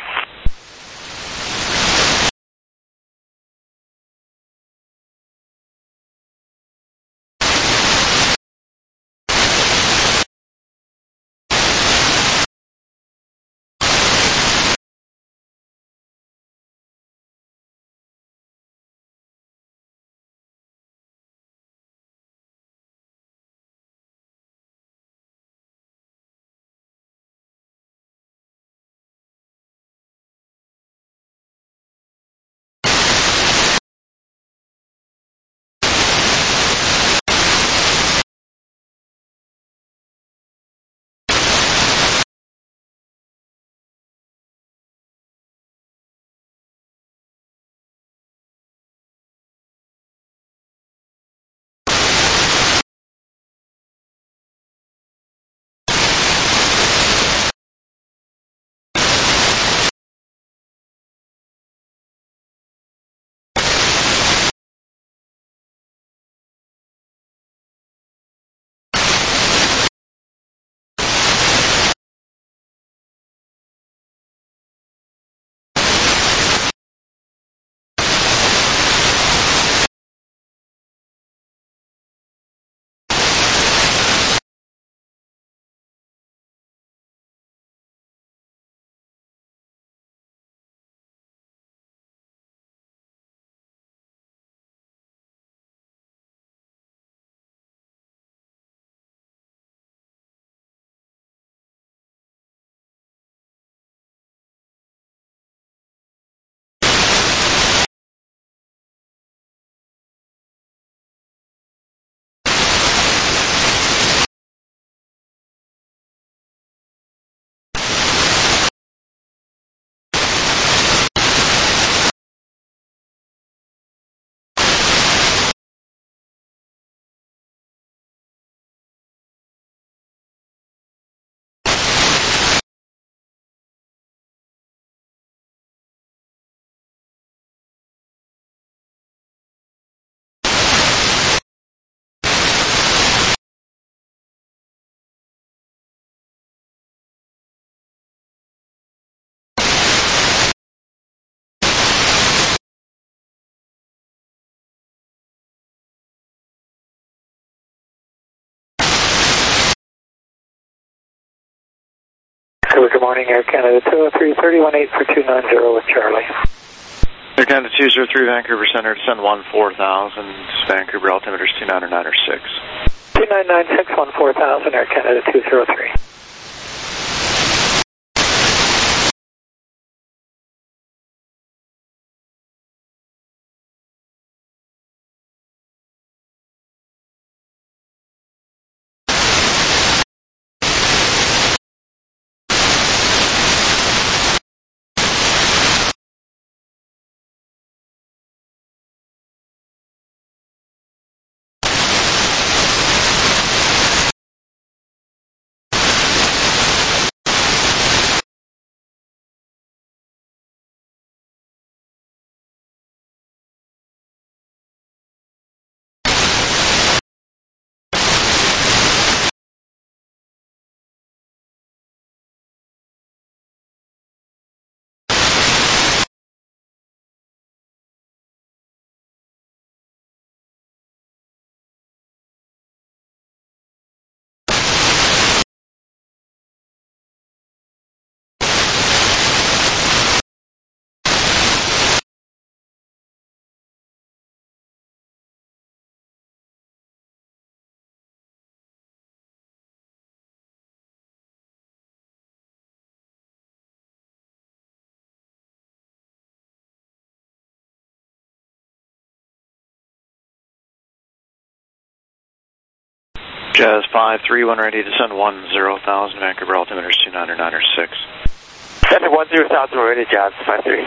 Good morning, Air Canada 203, 318 for 290 with Charlie. Air Canada 203, Vancouver Center, descend 14000, Vancouver altimeter is 299.6. 2996, 14000, Air Canada 203. Jazz 531, ready to send 10,000, Vancouver altimeter is 299.6. Center 10,000, we're ready, Jazz 53.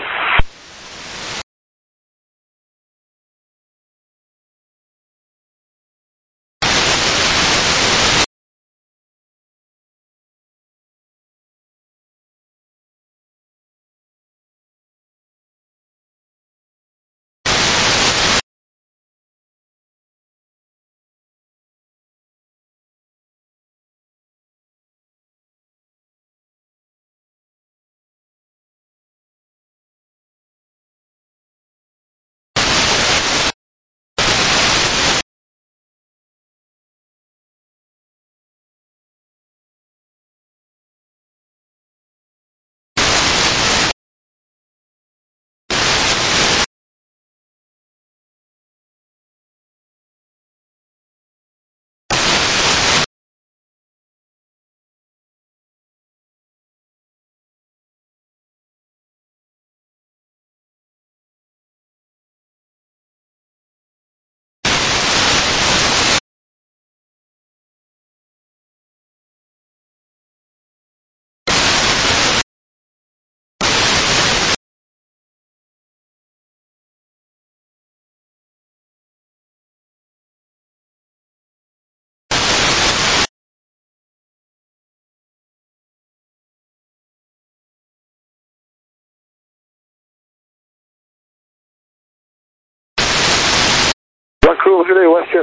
good day, WestJet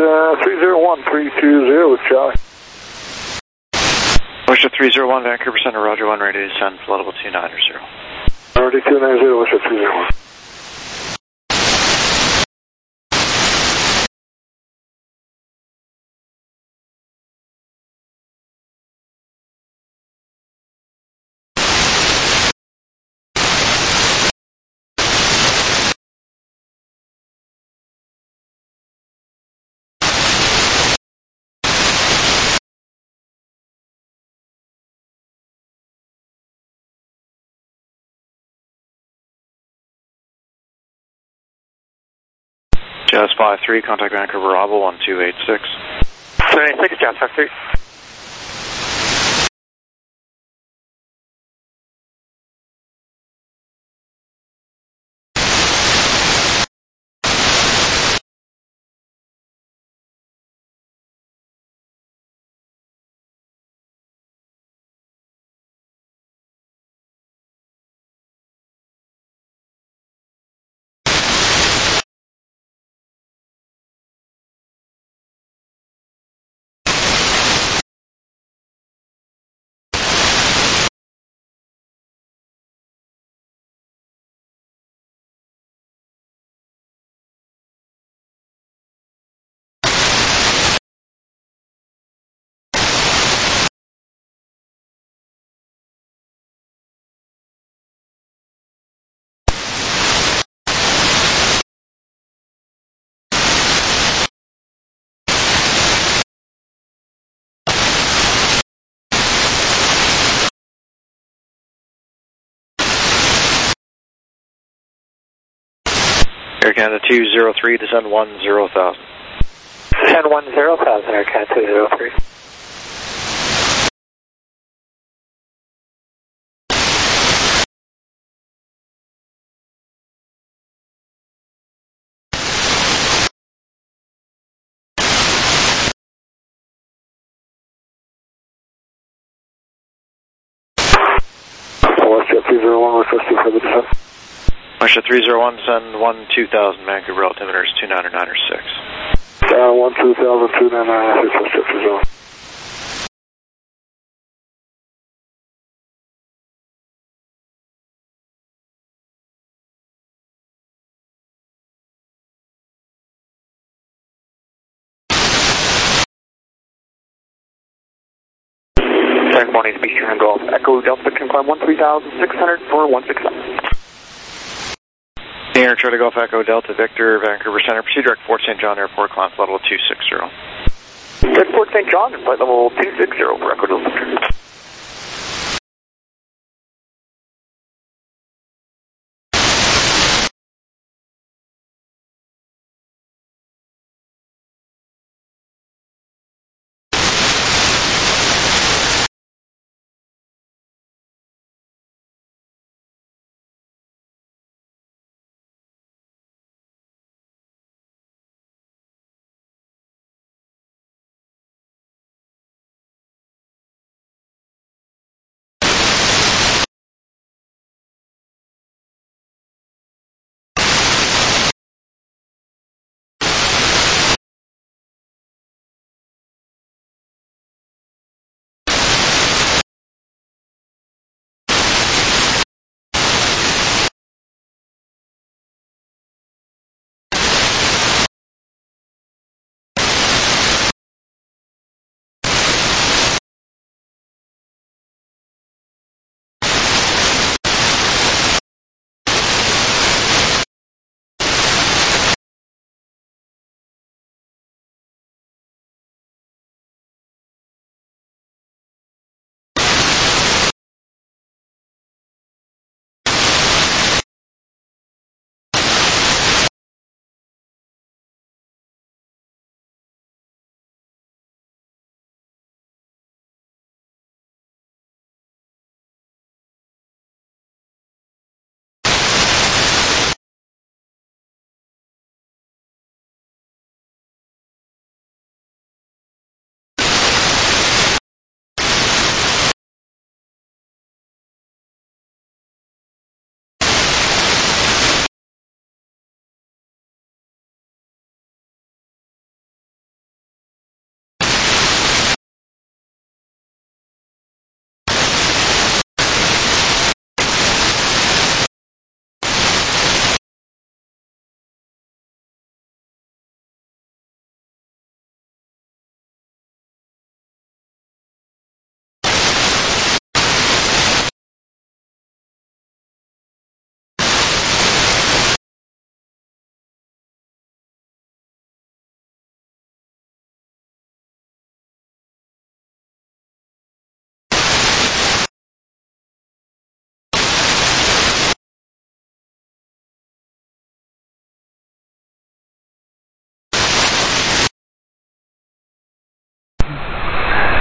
301-320 with Charlie. WestJet 301, Vancouver Center, Roger 1, ready to descend, flight level 290. Already 290, WestJet 301. Jazz 53, contact Vancouver Bravo 1286. 296, Jazz 53. Air Canada 203, descend 10,000. Descend 10,000, Air Canada 203. WestJet 301, requesting for the descent. WestJet 301, descend 12,000, Vancouver, altimeter is 299.6. 12,000, 299, WestJet 301. Good morning, speak to Golf. Echo Delta, can climb 13,600 for 167. Air Charlie Golf Echo Delta Victor, Vancouver Center, proceed direct Fort St. John Airport, climb flight level 260. Direct Fort St. John, flight level 260 for Echo Delta.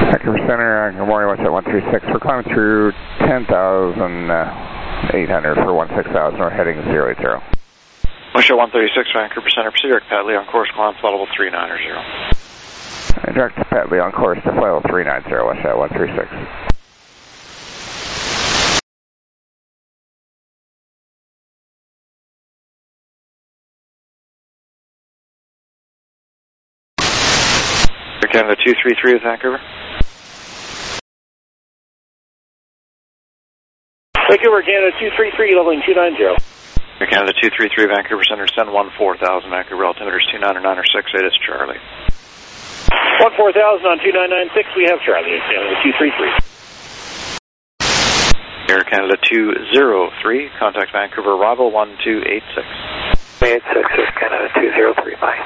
Vancouver Center, good morning, what's that, 136. We're climbing through 10,800 for 16,000, we're heading 080. Wish 136, Vancouver Center, proceed direct Pat Lee on course, climb flight level 390. Direct to Pat Lee on course to flight level 390, what's that, 136. Canada 233 is Vancouver. Vancouver, Canada 233, leveling 290. Canada 233, Vancouver Center, send 14000, Vancouver altimeter is 2996, it is Charlie. 14000 on 2996, we have Charlie, Canada 233. Air Canada 203, contact Vancouver, arrival 1286. 86 is Canada 203, bye.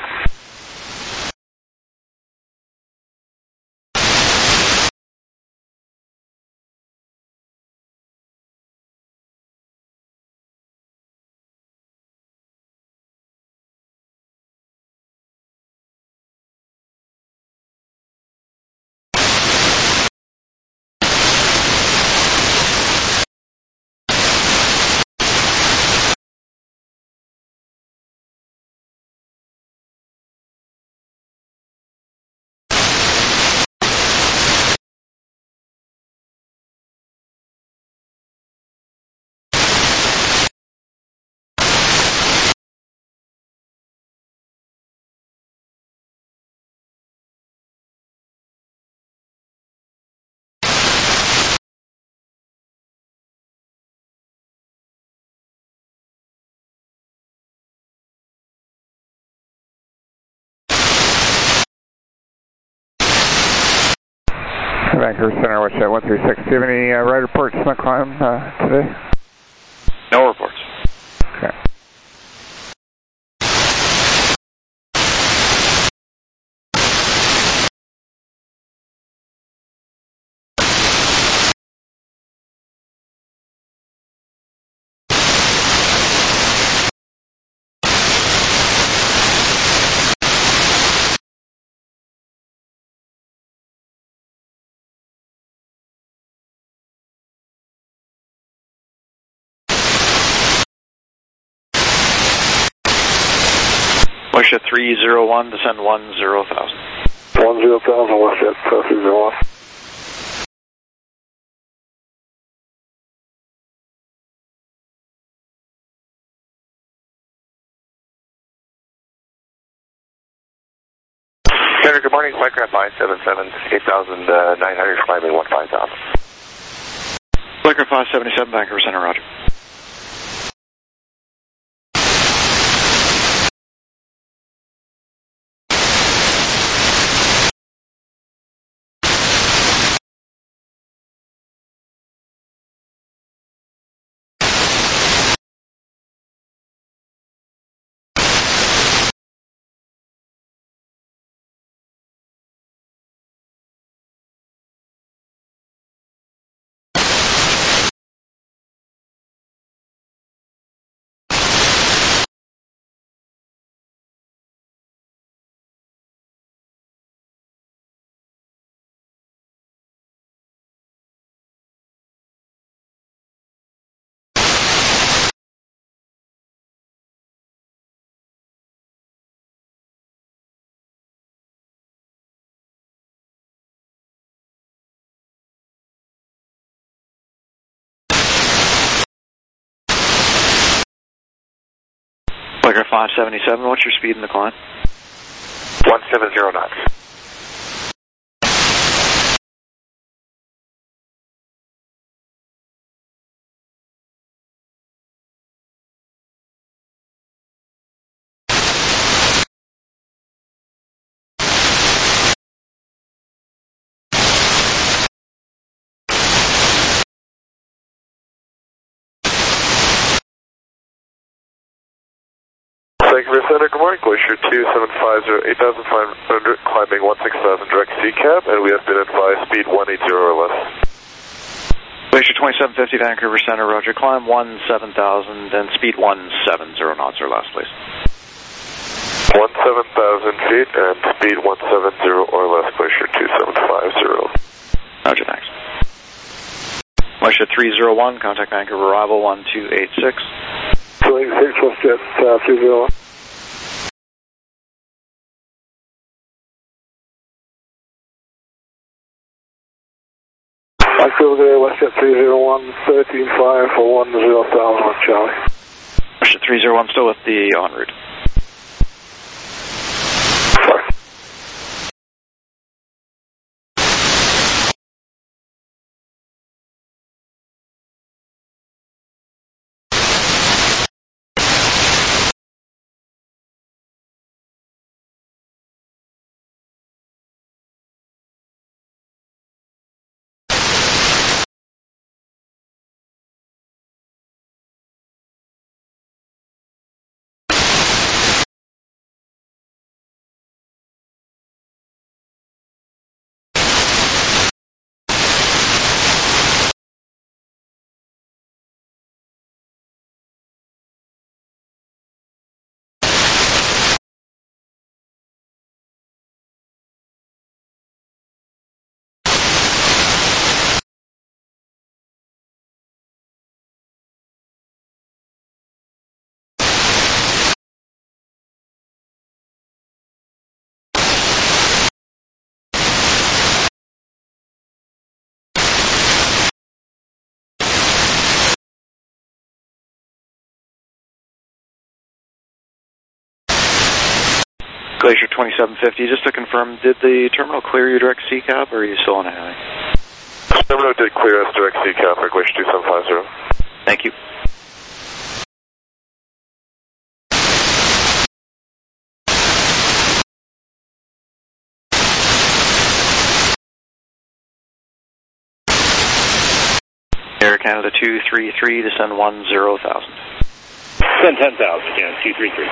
Vancouver Center, what's that, 136. Do you have any ride reports on the climb today? No reports. Okay. Wish 301, descend 10,000. 10,000, what's that, 301. Center, good morning, Flightcraft 577, 8,900, climbing 15,000. Flightcraft 577, Vancouver Center, roger. Flighter 577, what's your speed in the climb? 170 knots. Vancouver Center, good morning, Glacier 2750, 8,500, climbing 16,000, direct CCAP, and we have been advised speed 180 or less. Glacier 2750, Vancouver Center, roger, climb 17,000, and speed 170 knots or less, please. 17,000 feet, and speed 170 or less, Glacier 2750. Roger, thanks. Westjet 301, contact Vancouver arrival 1286. 286, Westjet 301. Vancouver there, Westjet 301, 13.5 for 10,000 on Charlie. Westjet 301 still with the en route. Glacier 2750, just to confirm, did the terminal clear your direct CCAP, or are you still on a heli? Terminal did clear us direct CCAP for Glacier 2750. Thank you. Air Canada 233, descend 10,000. Send 10,000 again, 233.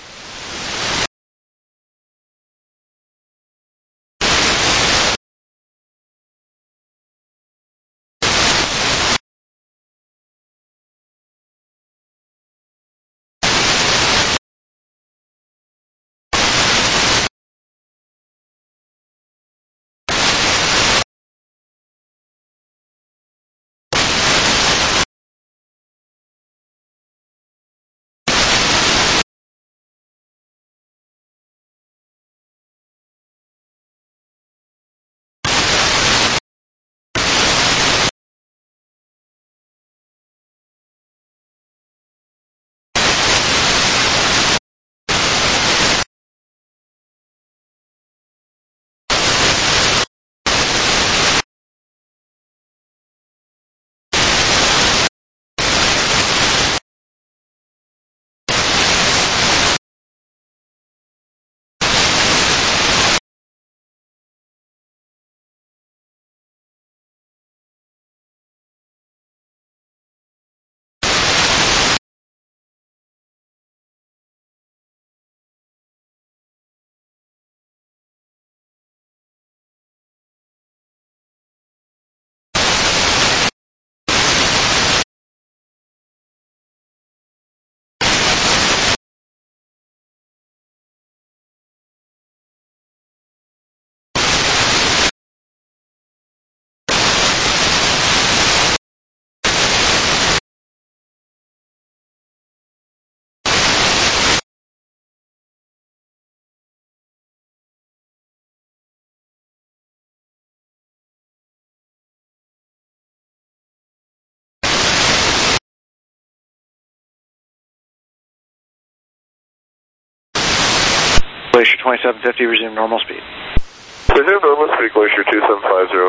Glacier 2750, resume normal speed. Resume normal speed, Glacier 2750.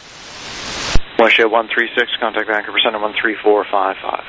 Westjet 136, contact Vancouver Center 13455.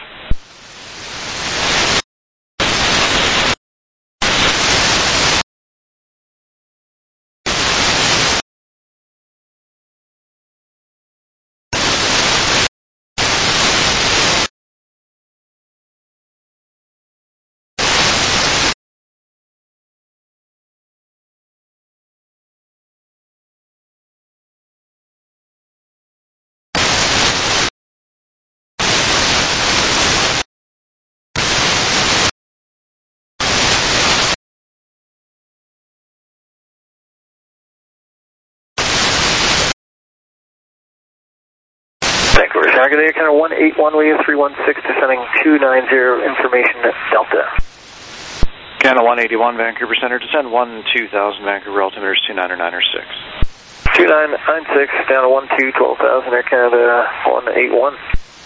Vancouver Center, good day, Canada 181 with you, 316 descending 290, information at Delta. Canada 181, Vancouver Center, descend 2000, Vancouver, altimeter is 2996. 2996, down to 12,000, Air Canada 181.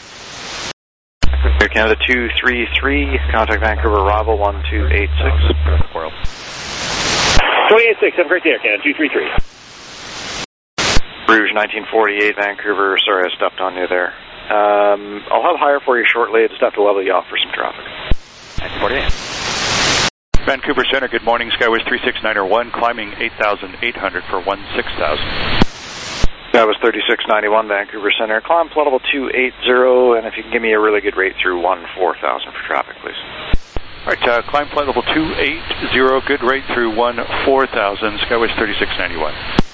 Air Canada 233, contact Vancouver, arrival 1286. World. 286, have a great day, Air Canada 233. Rouge 1948, Vancouver, sorry I stepped on you there. I'll have higher for you shortly, I just have to level you off for some traffic. 1948. Vancouver Center, good morning, Skywest 36901, climbing 8,800 for 16,000. Skywest 3691, Vancouver Center, climb flood level 280, and if you can give me a really good rate through 14,000 for traffic, please. Alright, climb flight level 280, good rate through 14,000, Skywest 3691.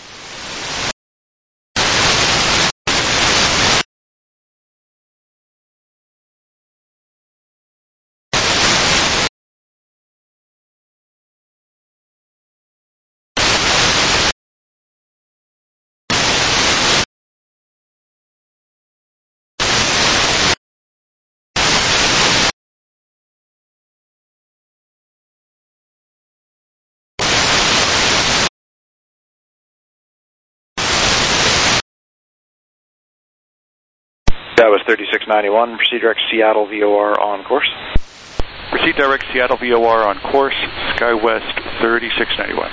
That was 3691, proceed direct Seattle VOR on course. Proceed direct Seattle VOR on course, Skywest 3691.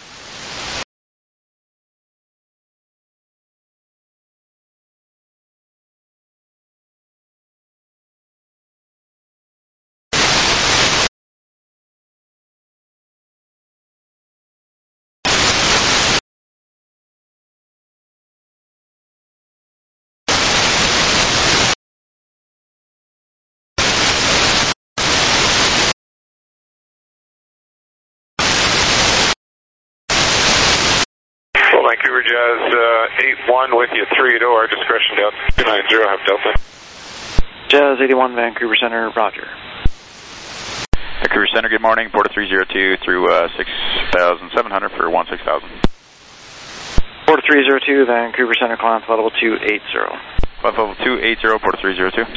Vancouver Jazz 81 with you, 380, our discretion down 290, have Delta. Jazz 81, Vancouver Center, roger. Vancouver Center, good morning, Porter 302 through 6,700 for 16,000. Porter 302, Vancouver Center, climb flood level 280. Climb level 280, Porter 302.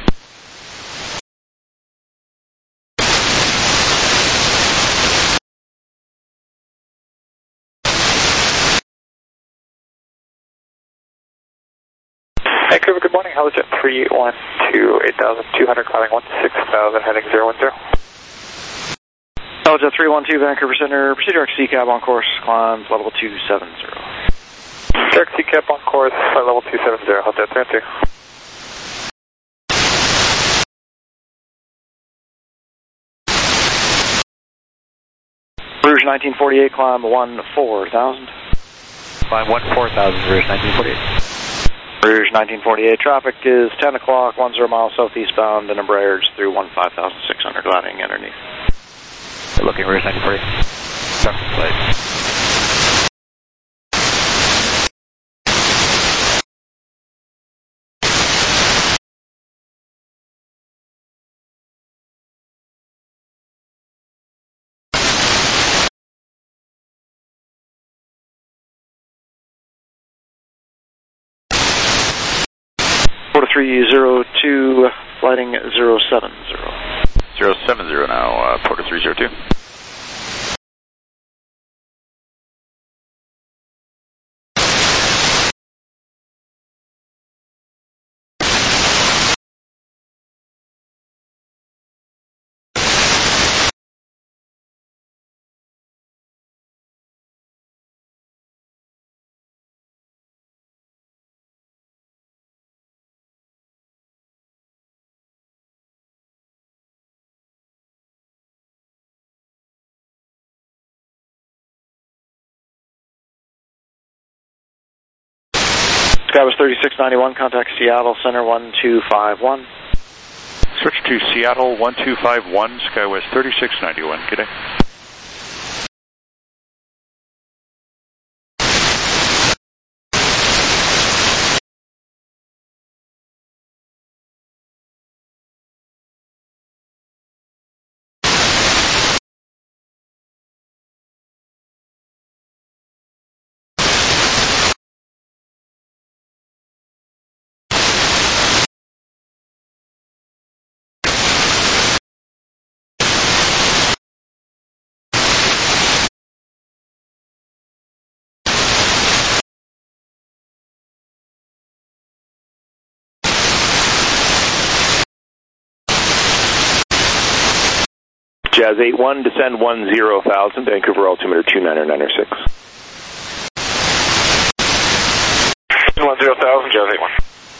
Vancouver, good morning. Helijet 312, 8,200, climbing 16,000, heading 010. Helijet 312, Vancouver Center, proceed direct CCAB on course, climb flight level 270. Direct CCAB on course, flight level 270, Helijet 312. Rouge 1948, climb 14,000. Climb 14,000, Rouge 1948. Rouge 1948, traffic is 10 o'clock, 10 miles southeastbound, and Embraers through 15,600, landing underneath. Good looking, Rouge 1948. Traffic plate. Porter 302, flighting 070. 070 now, Porter 302. Skywest 3691, contact Seattle Center 1251. Switch to Seattle 1251, Skywest 3691, good day. Jazz 81, descend 10,000, Vancouver altimeter 29906. 10,000, Jazz 81.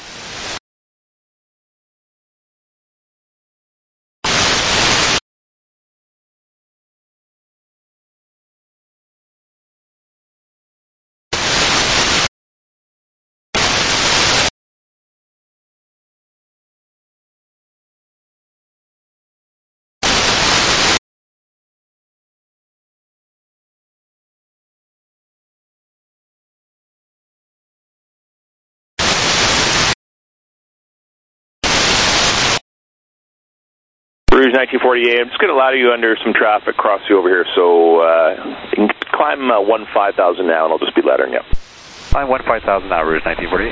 Rouge 1948, I'm just going to ladder you under some traffic, cross you over here, so you can climb 15,000 now, and I'll just be laddering you. Climb 15,000 now, Rouge 1948.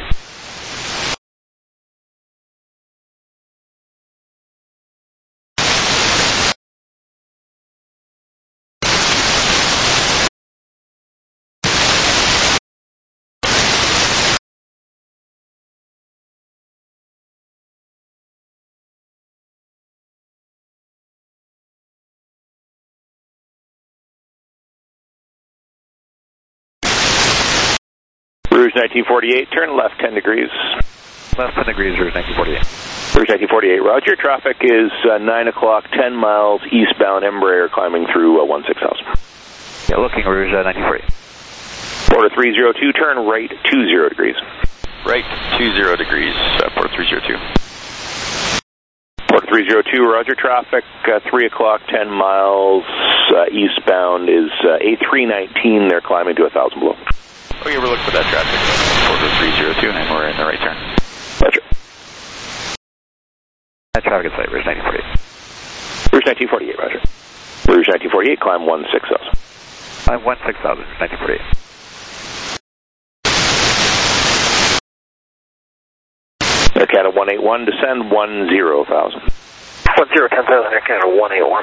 Rouge 1948, turn left 10 degrees. Left 10 degrees, Rouge 1948. Rouge 1948, roger. Traffic is 9 o'clock, 10 miles eastbound, Embraer climbing through 16,000. Yeah, looking Rouge 1948. Porter 302, turn right 20 degrees. Right 20 degrees, Porter 302. Porter 302, roger. Traffic 3 o'clock, 10 miles eastbound is A319. They're climbing to 1,000 below. Okay, we're looking for that traffic. Porter 302, and we're in the right turn. Roger. That traffic is late, Rouge 1948. Rouge 1948, roger. Rouge 1948, climb 16,000. Climb 16,000, 1948. Air Canada 181, descend 10,000. 10,000, Air Canada 181.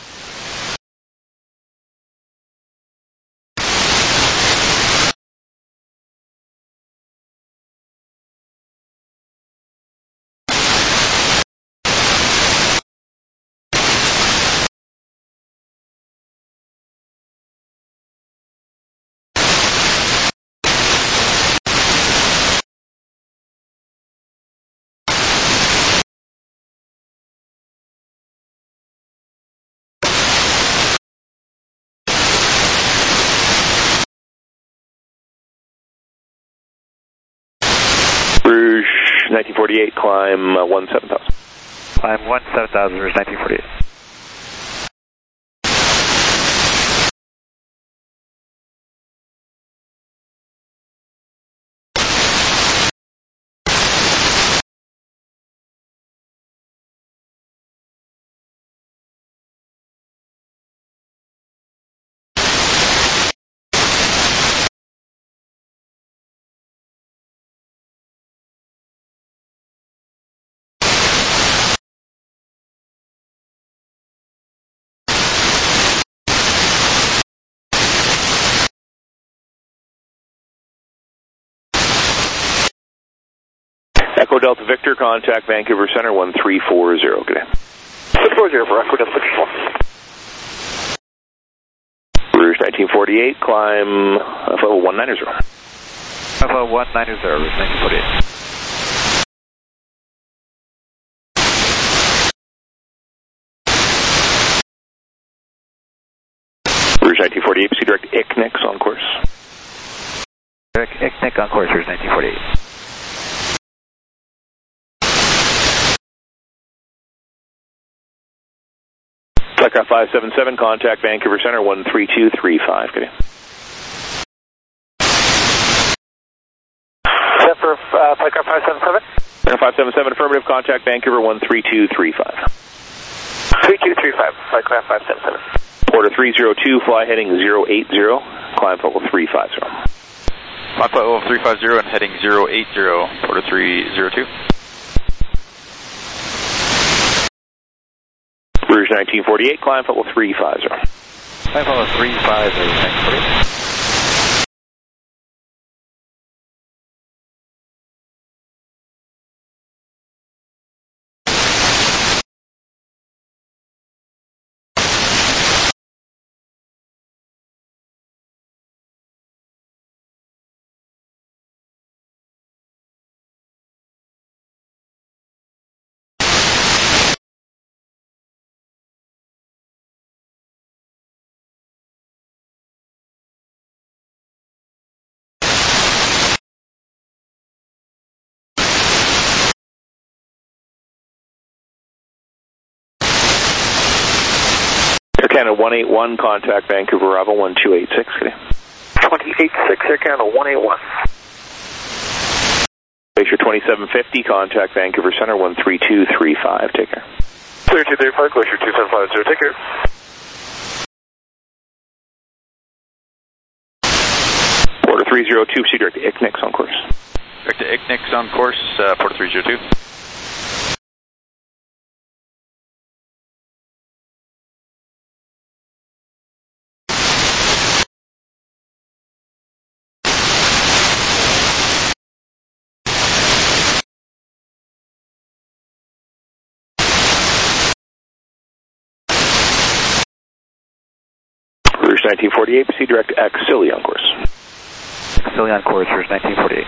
Rouge 1948, climb 17,000. Climb 17,000, Rouge 1948. Echo Delta Victor, contact Vancouver Center 1340. Good day. 640 for Echo Delta Victor. Rouge 1948, climb level 190. Level 190, Rouge 1948. Rouge 1948, proceed direct ICNIX on course. Direct ICNIC on course, Rouge 1948. Flightcraft 577, contact Vancouver Center 13235. Good day. For Flightcraft 577? Flightcraft 577, affirmative, contact Vancouver 13235. 3235, Flightcraft 577. Porter 302, fly heading 080, climb level 350. Climb level 350 and heading 080, Porter 302. Rouge 1948, climb level 350. Climb level 350, 1948. Air Canada 181, contact Vancouver Bravo 1286. 286, Air Canada 181. Glacier 2750, contact Vancouver Center 13235. Take care. 3235, Glacier 2750, take care. Porter 302, proceed direct to ICNIX on course. Direct to ICNIX on course, Porter 302. Rouge 1948, proceed direct to Axilly on course. Axilly on course, Rouge 1948.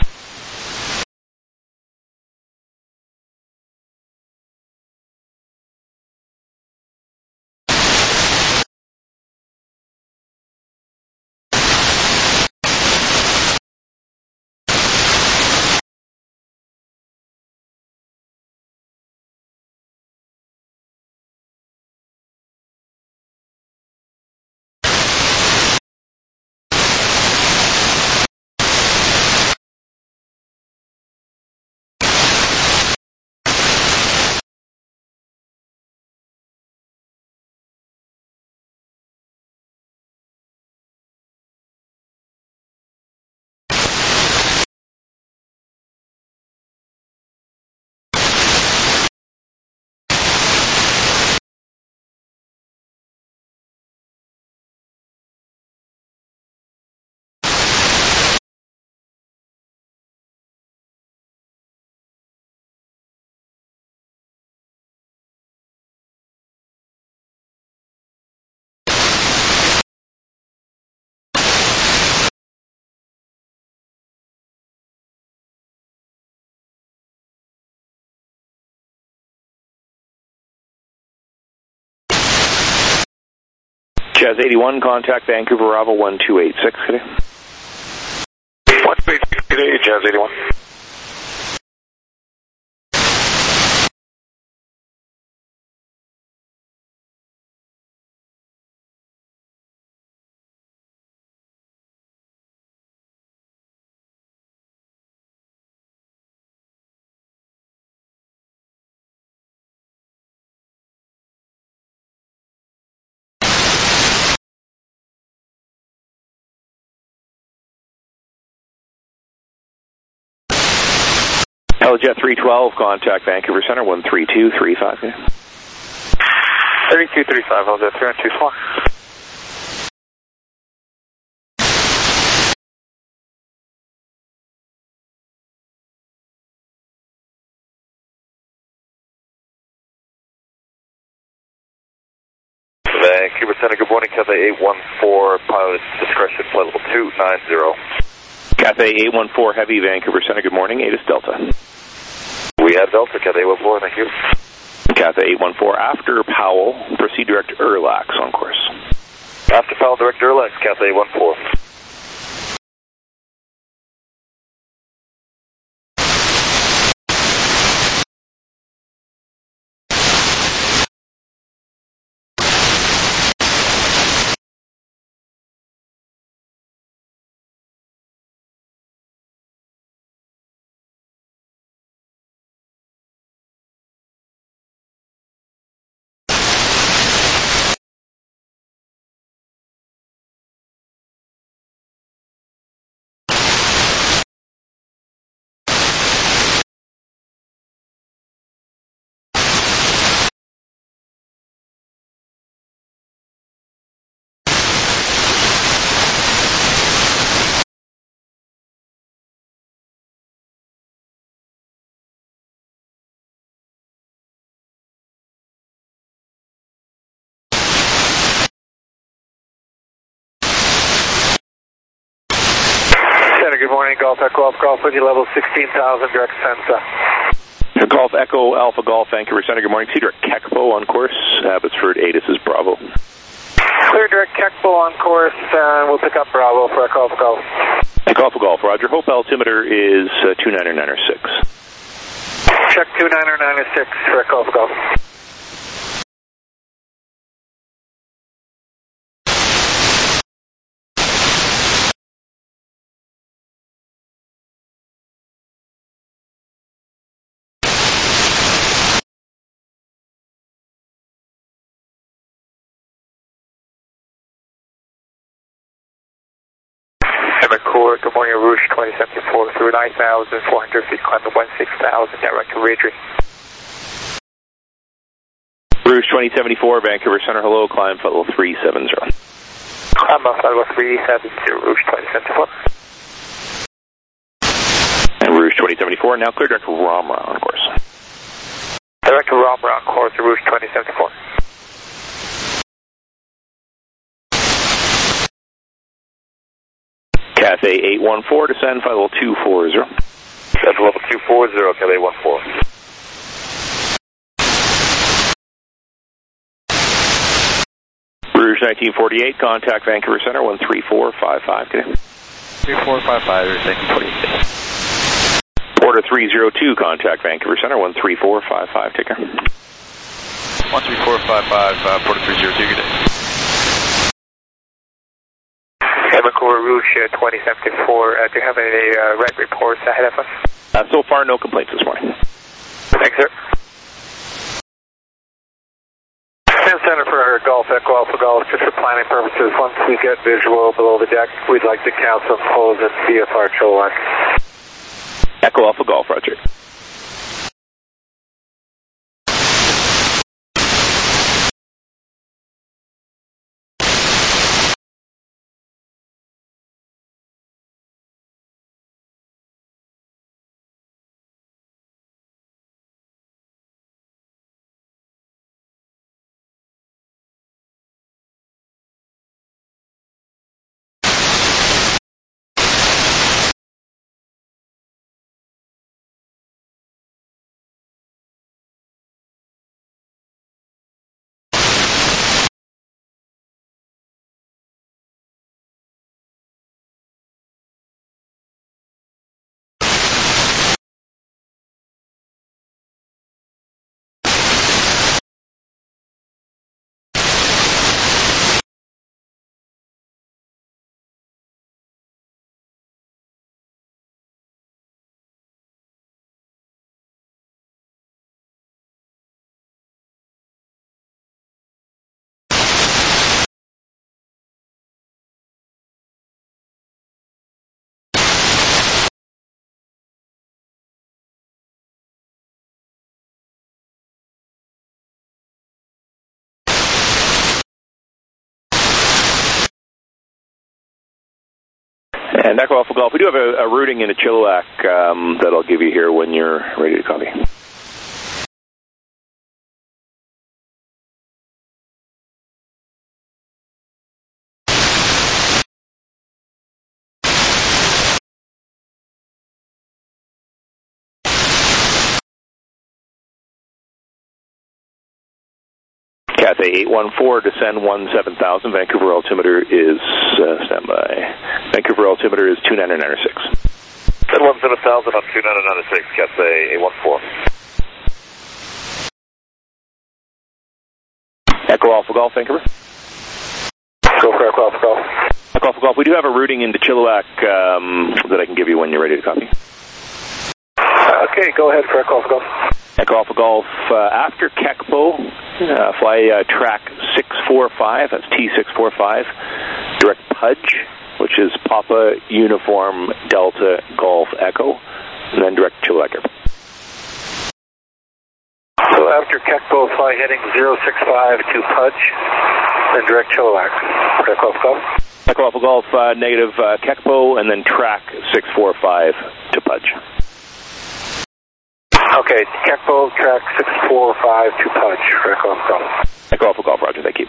Jazz 81, contact Vancouver Bravo 1286. Today. 186 today, Jazz 81. Helijet 312, contact Vancouver Center 13235. 3235, Helijet 312. Vancouver Center, good morning, Cathay 814, pilot discretion, flight level 290. Cathay 814 Heavy, Vancouver Center, good morning, ATIS Delta. We have Delta, Cathay 814, thank you. Cathay 814, after Powell, proceed direct to Erlax on course. After Powell, direct to Erlax, Cathay 814. Good morning, Golf Echo Alpha Golf, with you level 16,000, direct Sensa. Golf Echo Alpha Golf, Vancouver Center, good morning. Cedar Kekpo on course, Abbotsford, ATIS is Bravo. Clear direct Kekpo on course, we'll pick up Bravo for Echo Alpha Golf. Echo Alpha Golf, Roger. Hope altimeter is 29906. Check 29906 for Echo Alpha Golf. McCourt, good morning, Rouge 2074 through 9,400 feet, climbing 16,000, direct to Radri. Rouge 2074, Vancouver Center, hello, climb flight level 370. Climb flight level 370, Rouge 2074. And Rouge 2074, now clear direct to Ramra on course. Direct to Ramra on course, Rouge 2074. Cathay 814, descend flight level 240. Descend level 240, Cathay 814. Rouge 1948, contact Vancouver Center, 13455, today. 3455, Rouge 1948. Porter 302, contact Vancouver Center, 13455, take care. 13455, Porter 302, good day. McCourt, Rouge 2074, do you have any red reports ahead of us? So far, no complaints this morning. Thanks, sir. Center for our Golf, Echo Alpha Golf, just for planning purposes, once we get visual below the deck, we'd like to count some poles and VFR Chilliwack. Echo Alpha Golf, roger. And Echo Alpha Golf, we do have a routing into Chilliwack that I'll give you here when you're ready to copy. Cathay 814, descend 17,000. Vancouver altimeter is standby. Vancouver altimeter is 29996. Descend 17,000 on 29996, Cathay 814. Echo Alpha Golf, Vancouver. Go for Echo Alpha Golf. Echo Alpha Golf, we do have a routing into Chilliwack that I can give you when you're ready to copy. Okay, go ahead for Echo Alpha Golf. Echo Alpha Golf, after Kekpo, fly track 645, that's T645, direct Pudge, which is Papa Uniform Delta Golf Echo, and then direct Chilliwack Airport. So after Kekpo, fly heading 065 to Pudge, then direct Chilliwack. Echo Alpha Golf. Echo Alpha Golf, negative Kekpo, and then track 645 to Pudge. Okay, Kekpo, track 645 to Pudge, Echo Alpha Golf. Echo Alpha Golf, roger, thank you.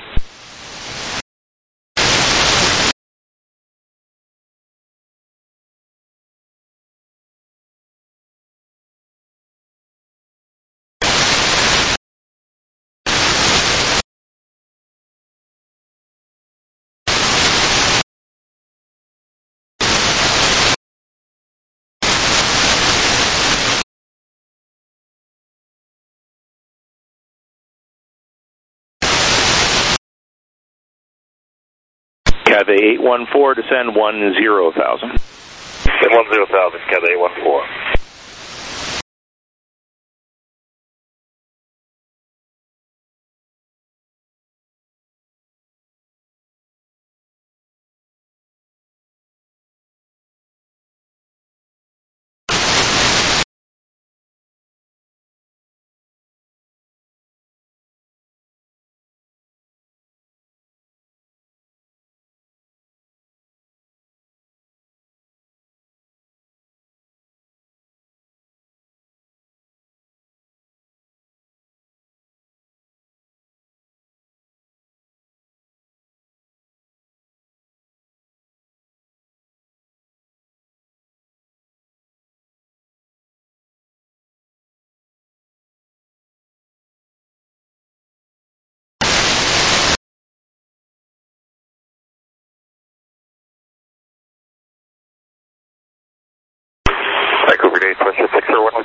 Cathay 814, descend 10,000. Descend 10,000, Cathay 814.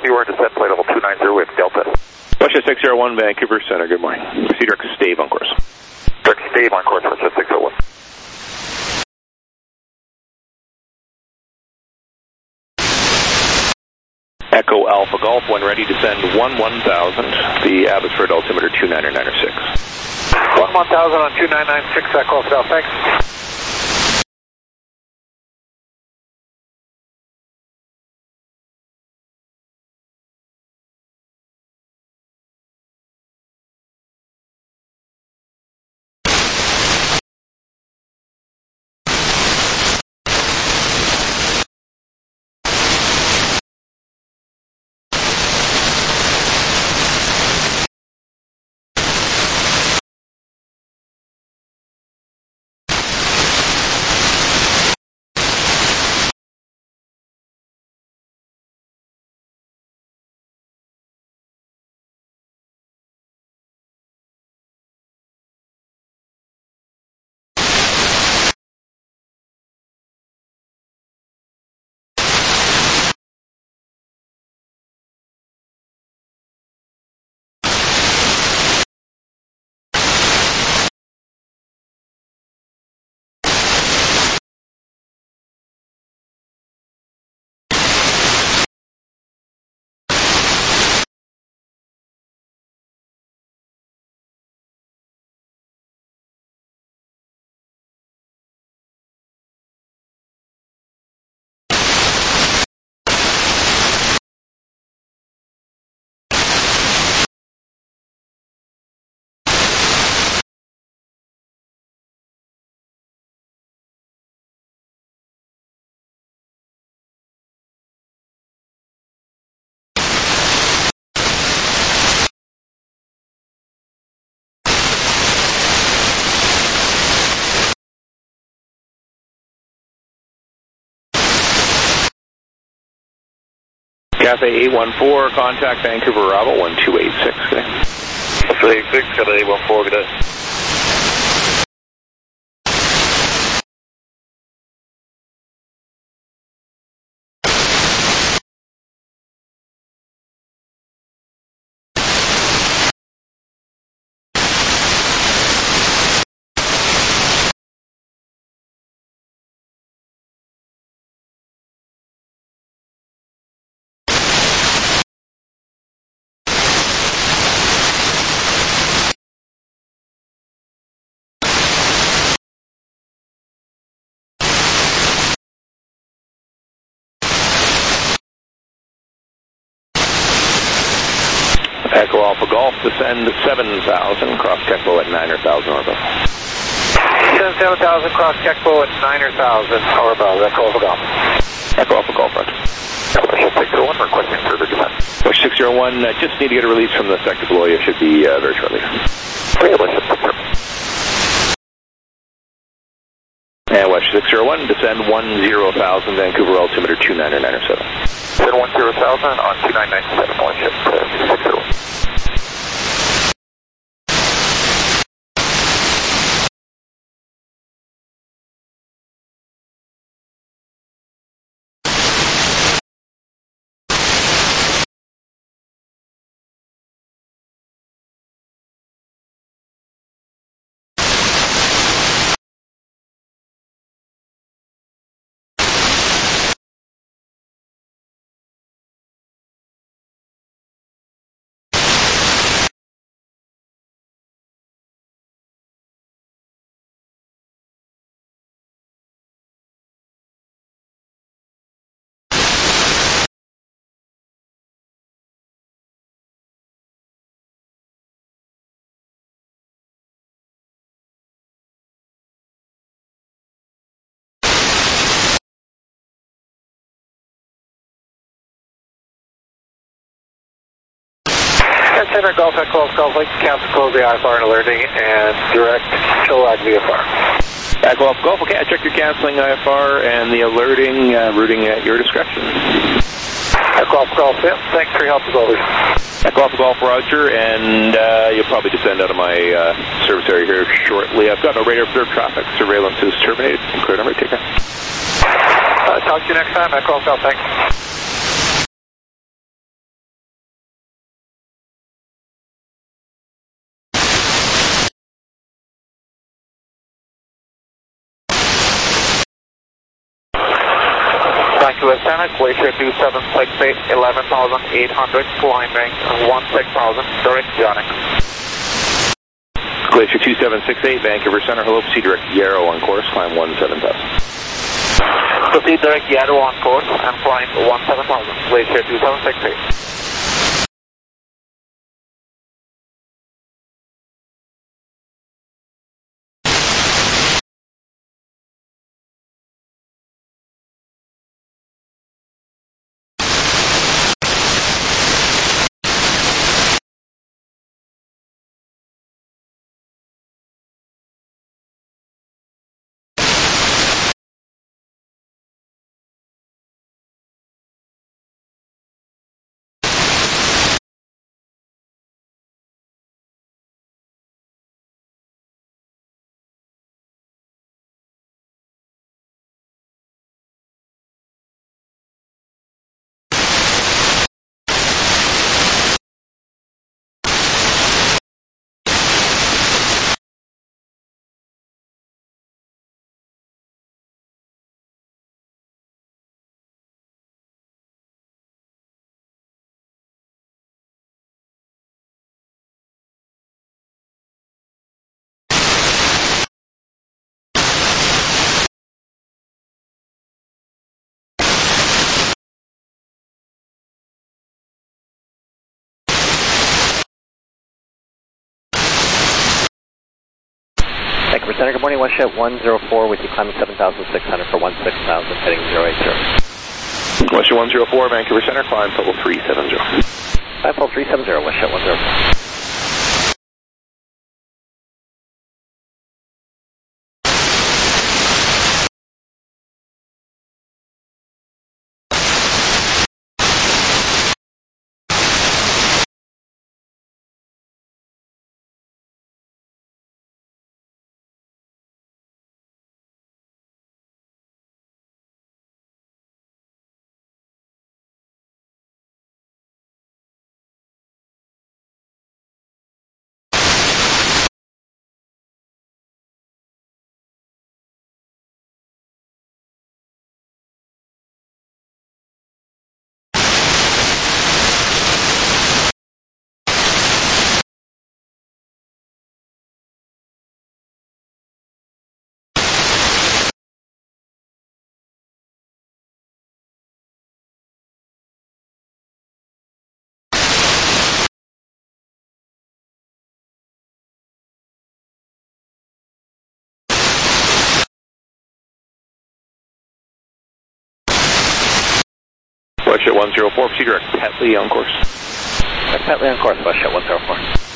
we're in descent, flight level 290 with Delta. Westjet 601, Vancouver Center, good morning. Proceed direct stave on course. Direct stave on course, Westjet 601. Echo Alpha Golf, when ready, descend 1000. The Abbotsford altimeter 29996. 1000 on 2996, Echo Alpha Golf, thanks. Cathay 814, contact Vancouver Bravo 1286. Cathay 86, Cathay 814, good day. Echo Alpha Golf, descend 7000, cross Kekbo at 9,000 orbital. Descend 7000, cross Kekbo at 9,000, power above, Echo Alpha Golf. Echo Alpha Golf, right. Westjet 601, requesting further descent. Westjet 601, just need to get a release from the sector below you, should be very shortly. Okay, Westjet 601. And Westjet 601, descend 10,000, Vancouver altimeter 29997. Descend 10,000 on 2997, Westjet 601. Center Golf Echo Alpha Golf, like to cancel, close the IFR and alerting, and direct Chilliwack VFR. Echo Alpha Golf, okay, I checked your canceling IFR and the alerting, routing at your discretion. Echo Alpha Golf, yeah, thanks for your help as always. Echo Alpha Golf, Roger, and you'll probably descend out of my service area here shortly. I've got no radar observed traffic, surveillance is terminated. Clear number, take care. Talk to you next time, Echo Alpha Golf, thanks. West Center, Glacier 2768, 11,800, climbing 16,000, direct Yannick. Glacier 2768, Vancouver Center, hello, proceed direct Yarrow on course, climb 17,000. Proceed direct Yarrow on course and climb 17,000, Glacier 2768. Vancouver Center, good morning, Westjet 104 with you climbing 7,600 for 16,000, heading 080. Westjet 104, Vancouver Center, climb level 370. Climb level 370, Westjet 104. Westjet 104, proceed direct Petley on course. Petley on course, Westjet 104.